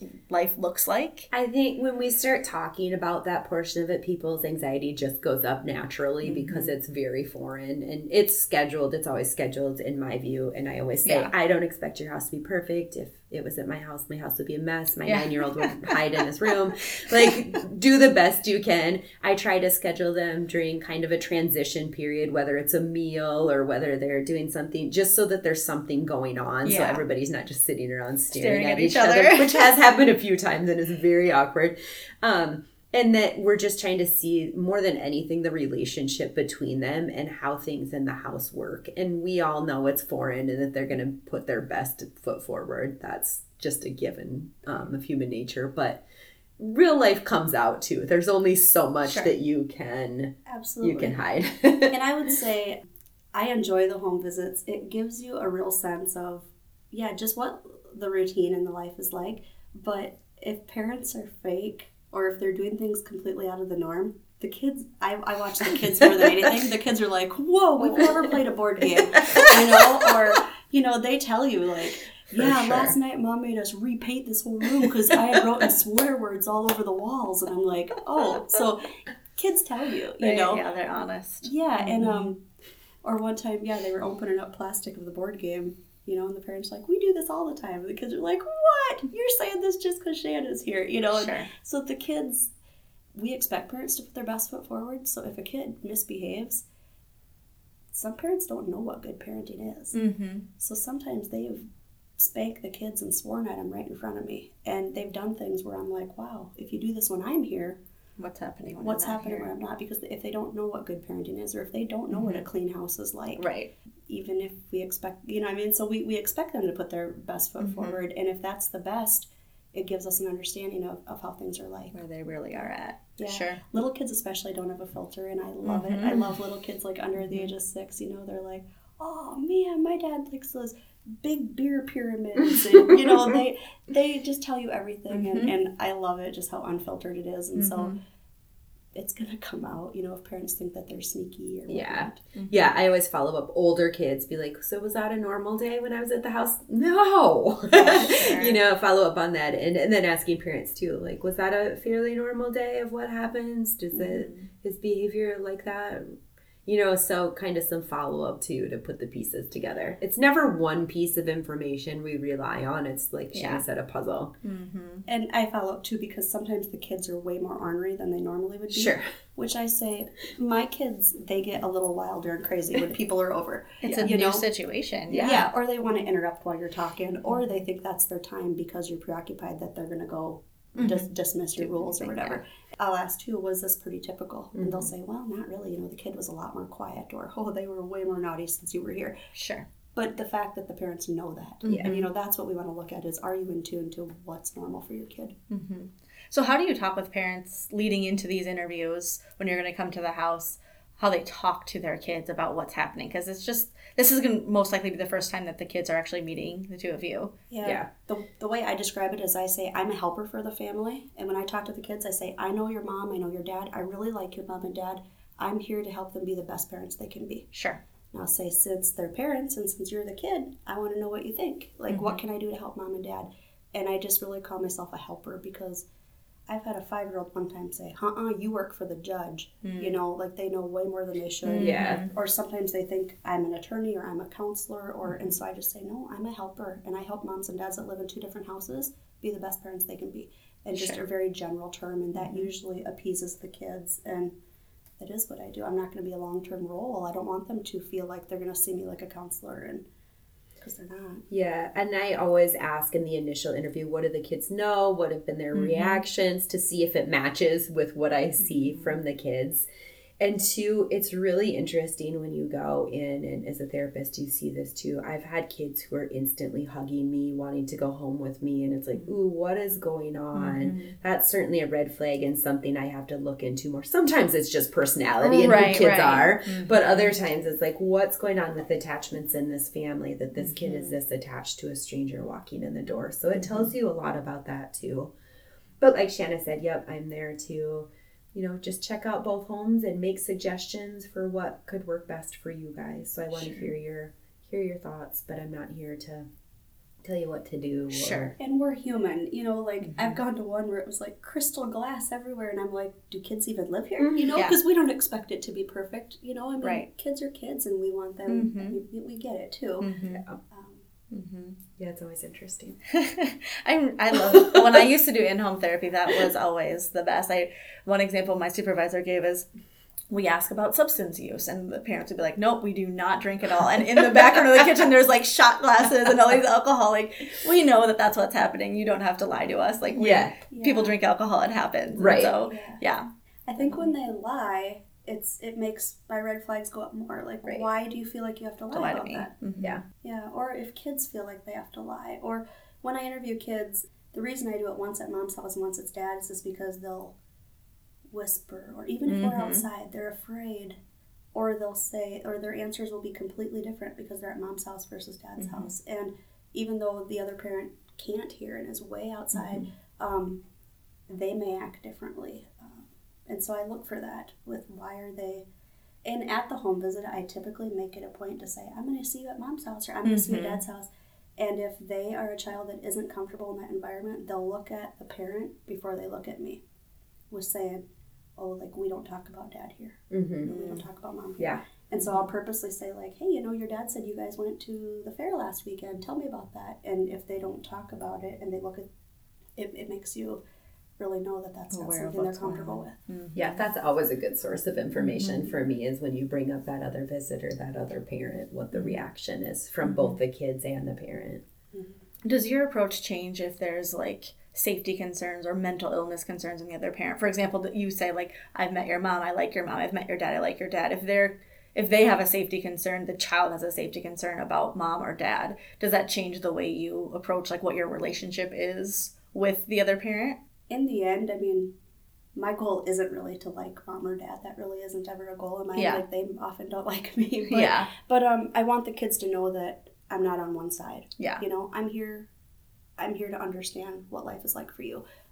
looks like? I think when we start talking about that portion of it, people's anxiety just goes up naturally because it's very foreign, and it's scheduled. It's always scheduled in my view. And I always say, I don't expect your house to be perfect. If it was at my house would be a mess. My 9-year-old would hide in his room. Like, do the best you can. I try to schedule them during kind of a transition period, whether it's a meal or whether they're doing something, just so that there's something going on. So everybody's not just sitting around staring at each other, which has happened a few times and is very awkward. And that we're just trying to see, more than anything, the relationship between them and how things in the house work. And we all know it's foreign and that they're going to put their best foot forward. That's just a given of human nature. But real life comes out too. There's only so much that you can hide. And I would say I enjoy the home visits. It gives you a real sense of, just what the routine in the life is like. But if parents are fake, or if they're doing things completely out of the norm, the kids, I watch the kids more than anything. The kids are like, whoa, we've never played a board game, you know? Or, you know, they tell you like, last night Mom made us repaint this whole room because I had written swear words all over the walls. And I'm like, oh, so kids tell you, you know? Yeah, they're honest. Yeah, and, or one time, they were opening up plastic of the board game, you know, and the parents are like, we do this all the time. And the kids are like, what? You're saying this just because Shanna's here, you know? Sure. So the kids, we expect parents to put their best foot forward. So if a kid misbehaves, some parents don't know what good parenting is. Mm-hmm. So sometimes they've spanked the kids and sworn at them right in front of me. And they've done things where I'm like, wow, if you do this when I'm here, what's happening when I'm not? Because if they don't know what good parenting is, or if they don't know what a clean house is like. Right. Even if we expect, you know what I mean? So we expect them to put their best foot forward. And if that's the best, it gives us an understanding of how things are like. Where they really are at. Yeah. Sure. Little kids especially don't have a filter, and I love it. I love little kids like under the age of 6, you know, they're like, oh man, my dad likes those big beer pyramids. And, you know, they just tell you everything. And I love it, just how unfiltered it is. And so it's going to come out, if parents think that they're sneaky or Yeah. whatnot. Mm-hmm. Yeah, I always follow up older kids, be like, so was that a normal day when I was at the house? No. Sure. Follow up on that. And then asking parents too, like, was that a fairly normal day of what happens? Does his behavior like that? So kind of some follow-up too to put the pieces together. It's never one piece of information we rely on. It's like Shanna said, a puzzle. Mm-hmm. And I follow up too because sometimes the kids are way more ornery than they normally would be. Sure. Which I say, my kids, they get a little wilder and crazy when people are over. It's a new situation. Yeah, or they want to interrupt while you're talking, or they think that's their time because you're preoccupied that they're going to go dismiss your rules or whatever. I'll ask too, was this pretty typical? And they'll say, well, not really. The kid was a lot more quiet, or, oh, they were way more naughty since you were here. Sure. But the fact that the parents know that, and that's what we want to look at is, are you in tune to what's normal for your kid? Mm-hmm. So how do you talk with parents leading into these interviews when you're going to come to the house, how they talk to their kids about what's happening? Because this is going to most likely be the first time that the kids are actually meeting the two of you. Yeah. The way I describe it is I say, I'm a helper for the family. And when I talk to the kids, I say, I know your mom, I know your dad. I really like your mom and dad. I'm here to help them be the best parents they can be. Sure. And I'll say, since they're parents and since you're the kid, I want to know what you think. Like, what can I do to help mom and dad? And I just really call myself a helper because I've had a 5-year-old one time say, you work for the judge. Like they know way more than they should. Yeah. Or sometimes they think I'm an attorney or I'm a counselor. And so I just say, no, I'm a helper. And I help moms and dads that live in 2 different houses be the best parents they can be. And just a very general term. And that usually appeases the kids. And that is what I do. I'm not going to be a long-term role. I don't want them to feel like they're going to see me like a counselor, and because they're not. Yeah, and I always ask in the initial interview, what do the kids know? What have been their reactions to see if it matches with what I see from the kids. And 2, it's really interesting when you go in, and as a therapist, you see this too. I've had kids who are instantly hugging me, wanting to go home with me, and it's like, ooh, what is going on? That's certainly a red flag and something I have to look into more. Sometimes it's just personality and who kids are, but other times it's like, what's going on with attachments in this family that this kid is this attached to a stranger walking in the door? So it tells you a lot about that too. But like Shanna said, yep, I'm there to just check out both homes and make suggestions for what could work best for you guys. So I want to hear your thoughts, but I'm not here to tell you what to do. Sure. And we're human. I've gone to one where it was like crystal glass everywhere, and I'm like, do kids even live here? Because we don't expect it to be perfect. Kids are kids, and we want them. We get it too. Yeah, it's always interesting. I love it. When I used to do in-home therapy, that was always the best. One example my supervisor gave is we ask about substance use, and the parents would be like, nope, we do not drink at all. And in the background of the kitchen, there's like shot glasses and all these alcohol. Like, we know that that's what's happening. You don't have to lie to us. Like, people drink alcohol, it happens. Right. And so, yeah. I think when they lie, it makes my red flags go up more. Like, why do you feel like you have to lie about that? Yeah. Yeah, or if kids feel like they have to lie. Or when I interview kids, the reason I do it once at mom's house and once at dad's is because they'll whisper, or even if we're outside, they're afraid, or they'll say, or their answers will be completely different because they're at mom's house versus dad's house. And even though the other parent can't hear and is way outside, they may act differently. And so I look for that with why are they... And at the home visit, I typically make it a point to say, I'm going to see you at mom's house, or I'm going to see you at dad's house. And if they are a child that isn't comfortable in that environment, they'll look at the parent before they look at me with saying, oh, like, we don't talk about dad here. We don't talk about mom here. Yeah. And so I'll purposely say, like, hey, your dad said you guys went to the fair last weekend. Tell me about that. And if they don't talk about it and they look at it, it makes you really know that that's not something they're comfortable with. Yeah, that's always a good source of information for me, is when you bring up that other visitor, that other parent, what the reaction is from both the kids and the parent. Does your approach change if there's like safety concerns or mental illness concerns in the other parent? For example, that you say, like, I've met your mom, I like your mom, I've met your dad, I like your dad. If they have a safety concern, the child has a safety concern about mom or dad, does that change the way you approach, like, what your relationship is with the other parent? In the end, I mean, my goal isn't really to like mom or dad. That really isn't ever a goal of mine. Like, they often don't like me. But, I want the kids to know that I'm not on one side. Yeah. I'm here to understand what life is like for you.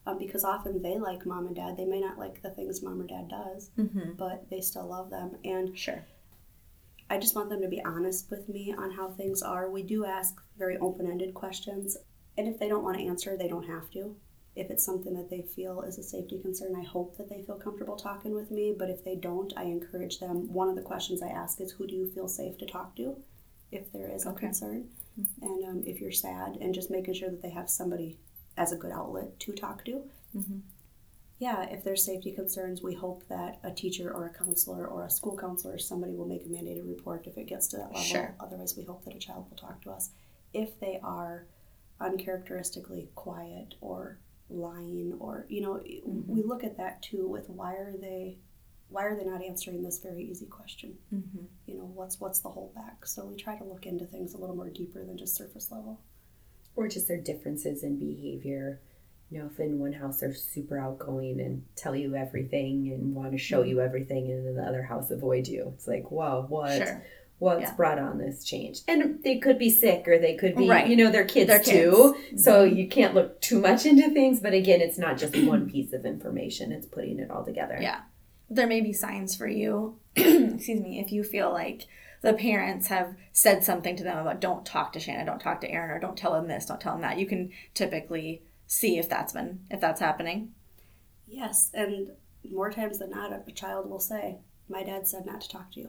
because often they like mom and dad. They may not like the things mom or dad does, but they still love them. And Sure. I just want them to be honest with me on how things are. We do ask very open-ended questions, and if they don't want to answer, they don't have to. If it's something that they feel is a safety concern, I hope that they feel comfortable talking with me. But if they don't, I encourage them. One of the questions I ask is, who do you feel safe to talk to if there is a concern? And if you're sad, and just making sure that they have somebody as a good outlet to talk to. Yeah, if there's safety concerns, we hope that a teacher or a counselor or a school counselor or somebody will make a mandated report if it gets to that level. Sure. Otherwise, we hope that a child will talk to us. If they are uncharacteristically quiet or lying, or we look at that too with why are they not answering this very easy question? What's the holdback? So we try to look into things a little more deeper than just surface level. Or just their differences in behavior. If in one house they're super outgoing and tell you everything and want to show you everything, and in the other house avoid you. It's like, whoa, what's brought on this change? And they could be sick, or they could be, they're kids too. So you can't look too much into things. But again, it's not just one piece of information. It's putting it all together. Yeah. There may be signs for you, excuse me, if you feel like the parents have said something to them about don't talk to Shanna, don't talk to Aaron, or don't tell them this, don't tell them that. You can typically see if that's happening. Yes, and more times than not, a child will say, my dad said not to talk to you.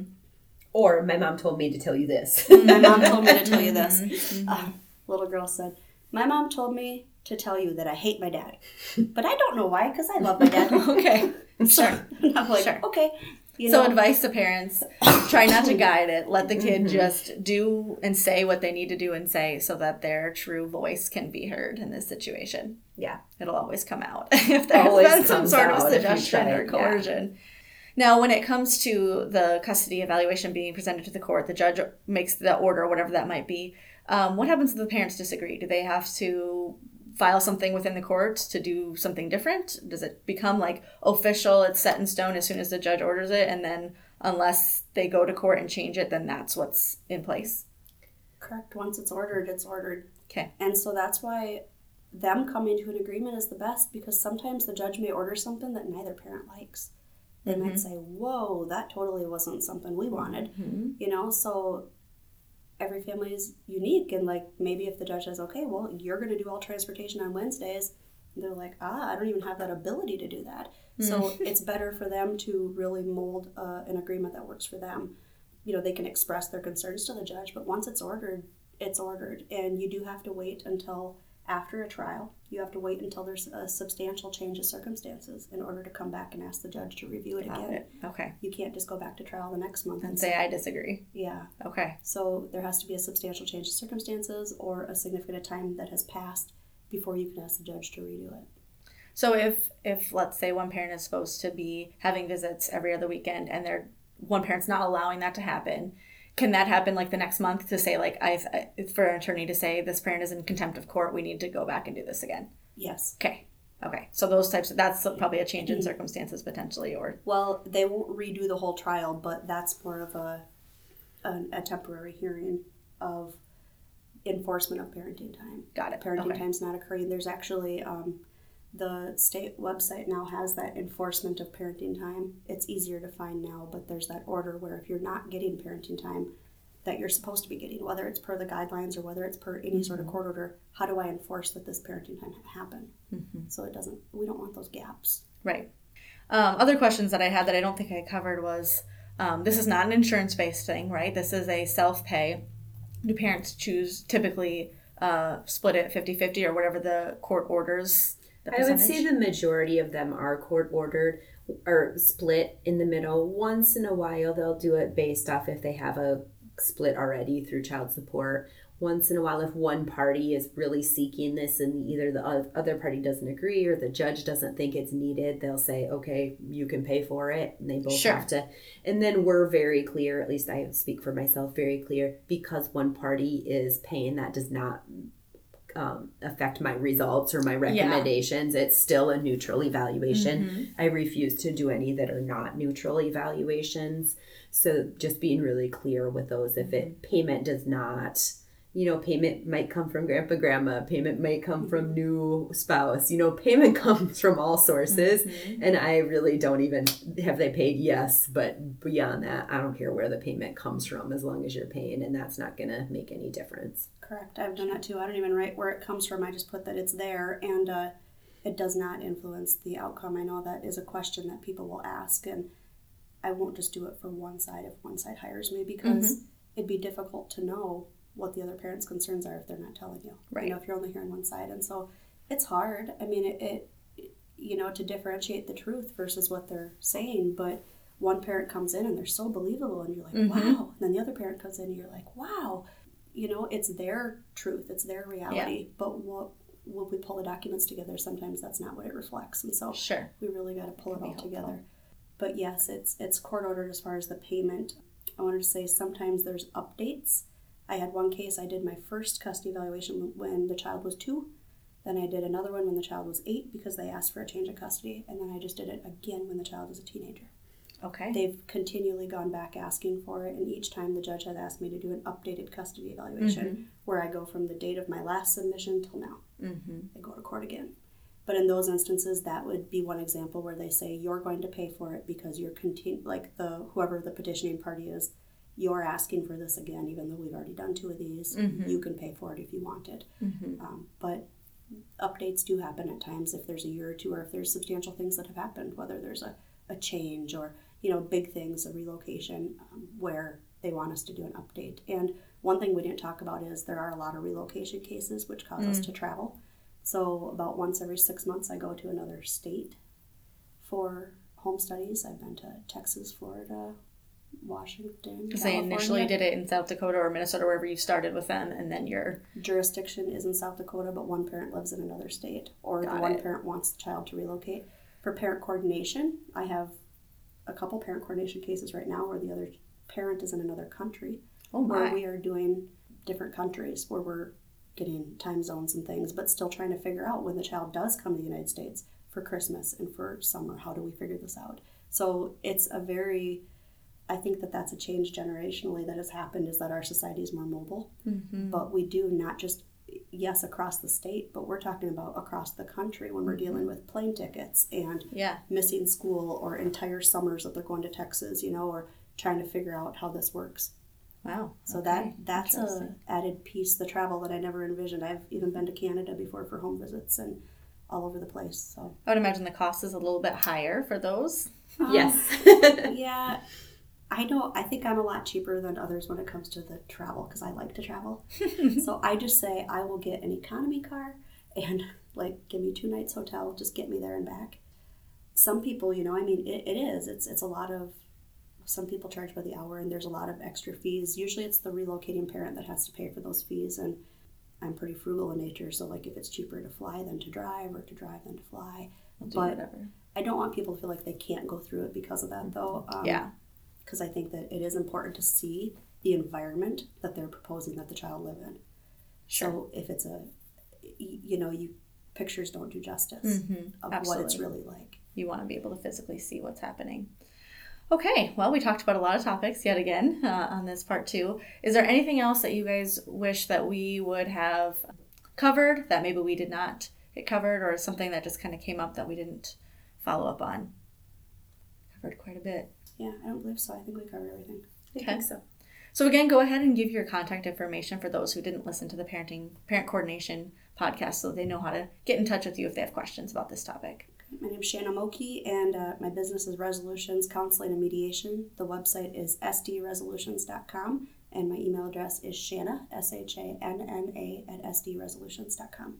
Or my mom told me to tell you this. My mom told me to tell you this. Little girl said, my mom told me to tell you that I hate my dad. But I don't know why, because I love my dad. Okay, sure. I'm like, sure. Okay. So advice to parents, try not to guide it. Let the kid just do and say what they need to do and say so that their true voice can be heard in this situation. Yeah. It'll always come out if there's been some sort of suggestion or coercion. Now, when it comes to the custody evaluation being presented to the court, the judge makes the order, whatever that might be. What happens if the parents disagree? Do they have to file something within the court to do something different? Does it become like official, it's set in stone as soon as the judge orders it, and then unless they go to court and change it, then that's what's in place? Correct. Once it's ordered, it's ordered. Okay. And so that's why them coming to an agreement is the best, because sometimes the judge may order something that neither parent likes. They might say, whoa, that totally wasn't something we wanted. So every family is unique, and like maybe if the judge says, okay, well, you're going to do all transportation on Wednesdays, they're like, I don't even have that ability to do that. So it's better for them to really mold an agreement that works for them. They can express their concerns to the judge, but once it's ordered, and you do have to wait until after a trial. You have to wait until there's a substantial change of circumstances in order to come back and ask the judge to review it again. Okay. You can't just go back to trial the next month and say, I disagree. Yeah. Okay. So there has to be a substantial change of circumstances or a significant time that has passed before you can ask the judge to redo it. So if let's say one parent is supposed to be having visits every other weekend and one parent's not allowing that to happen, can that happen like the next month to say, like, for an attorney to say this parent is in contempt of court, we need to go back and do this again? Yes. Okay. So those types that's probably a change in circumstances potentially, or... Well, they won't redo the whole trial, but that's more of a temporary hearing of enforcement of parenting time. Got it. Parenting time's not occurring. There's actually... the state website now has that enforcement of parenting time. It's easier to find now, but there's that order where if you're not getting parenting time that you're supposed to be getting, whether it's per the guidelines or whether it's per any sort of court order, how do I enforce that this parenting time happen? So we don't want those gaps. Right. Other questions that I had that I don't think I covered was, this is not an insurance-based thing, right? This is a self-pay. Do parents choose typically split it 50-50 or whatever the court orders? I would say the majority of them are court ordered or split in the middle. Once in a while, they'll do it based off if they have a split already through child support. Once in a while, if one party is really seeking this and either the other party doesn't agree or the judge doesn't think it's needed, they'll say, okay, you can pay for it. And they both have to. And then we're very clear, at least I speak for myself, very clear, because one party is paying, that does not affect my results or my recommendations. It's still a neutral evaluation. I refuse to do any that are not neutral evaluations. So just being really clear with those, if payment does not payment might come from grandpa, grandma, payment might come from new spouse, payment comes from all sources. Mm-hmm. And I really don't even, have they paid? Yes. But beyond that, I don't care where the payment comes from as long as you're paying, and that's not going to make any difference. Correct. I've done that too. I don't even write where it comes from. I just put that it's there, and it does not influence the outcome. I know that is a question that people will ask, and I won't just do it for one side if one side hires me, because it'd be difficult to know what the other parent's concerns are if they're not telling you. Right. If you're only hearing one side. And so it's hard. I mean, it to differentiate the truth versus what they're saying. But one parent comes in and they're so believable, and you're like, wow. And then the other parent comes in and you're like, wow. It's their truth. It's their reality. Yeah. But when we pull the documents together, sometimes that's not what it reflects. And so we really got to pull it all together. But yes, it's court ordered as far as the payment. I wanted to say sometimes there's updates. I had one case, I did my first custody evaluation when the child was 2. Then I did another one when the child was 8 because they asked for a change of custody. And then I just did it again when the child was a teenager. Okay. They've continually gone back asking for it. And each time the judge has asked me to do an updated custody evaluation where I go from the date of my last submission till now. I go to court again. But in those instances, that would be one example where they say, you're going to pay for it because you're whoever the petitioning party is, you're asking for this again, even though we've already done 2 of these. You can pay for it if you want it. But updates do happen at times if there's a year or 2, or if there's substantial things that have happened, whether there's a change or, big things, a relocation, where they want us to do an update. And one thing we didn't talk about is there are a lot of relocation cases which cause us to travel. So about once every 6 months, I go to another state for home studies. I've been to Texas, Florida, Washington, because they initially did it in South Dakota or Minnesota, wherever you started with them, and then your jurisdiction is in South Dakota, but one parent lives in another state, or one parent wants the child to relocate. For parent coordination, I have a couple parent coordination cases right now where the other parent is in another country, where we are doing different countries, where we're getting time zones and things, but still trying to figure out when the child does come to the United States for Christmas and for summer, how do we figure this out? So it's I think that's a change generationally that has happened, is that our society is more mobile. But we do not just, yes, across the state, but we're talking about across the country when we're dealing with plane tickets and missing school, or entire summers that they're going to Texas, or trying to figure out how this works. Wow. So that's a added piece, the travel that I never envisioned. I've even been to Canada before for home visits and all over the place. So I would imagine the cost is a little bit higher for those. Yes. Yeah. I think I'm a lot cheaper than others when it comes to the travel, because I like to travel. So I just say I will get an economy car and give me 2 nights hotel, just get me there and back. Some people, it is. It's a lot of, some people charge by the hour, and there's a lot of extra fees. Usually it's the relocating parent that has to pay for those fees, and I'm pretty frugal in nature, so if it's cheaper to fly than to drive, or to drive than to fly. But whatever. I don't want people to feel like they can't go through it because of that, though. Because I think that it is important to see the environment that they're proposing that the child live in. Sure. So if it's pictures don't do justice of what it's really like. You want to be able to physically see what's happening. Okay, well, we talked about a lot of topics yet again on this part 2. Is there anything else that you guys wish that we would have covered that maybe we did not get covered, or something that just kind of came up that we didn't follow up on? Covered quite a bit. Yeah, I don't believe so. I think we covered everything. I think so. So again, go ahead and give your contact information for those who didn't listen to the parent coordination podcast, so they know how to get in touch with you if they have questions about this topic. My name is Shanna Moki, and my business is Resolutions Counseling and Mediation. The website is sdresolutions.com, and my email address is Shanna, SHANNA, @sdresolutions.com.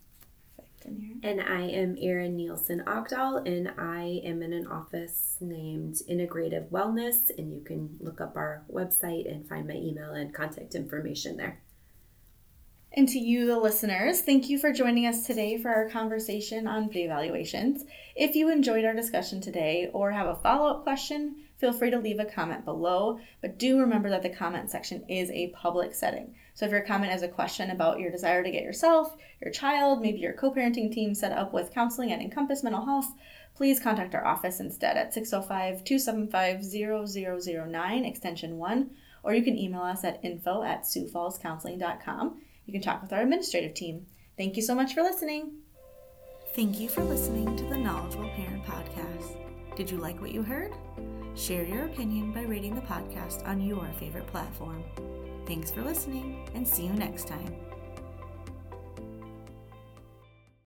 And I am Erin Nielsen Ogdahl, and I am in an office named Integrative Wellness, and you can look up our website and find my email and contact information there. And to you, the listeners, thank you for joining us today for our conversation on evaluations. If you enjoyed our discussion today or have a follow-up question, feel free to leave a comment below, but do remember that the comment section is a public setting. So if your comment is a question about your desire to get yourself, your child, maybe your co-parenting team set up with counseling at Encompass Mental Health, please contact our office instead at 605-275-0009, extension 1, or you can email us at info@siouxfallscounseling.com. You can talk with our administrative team. Thank you so much for listening. Thank you for listening to the Knowledgeable Parent Podcast. Did you like what you heard? Share your opinion by rating the podcast on your favorite platform. Thanks for listening, and see you next time.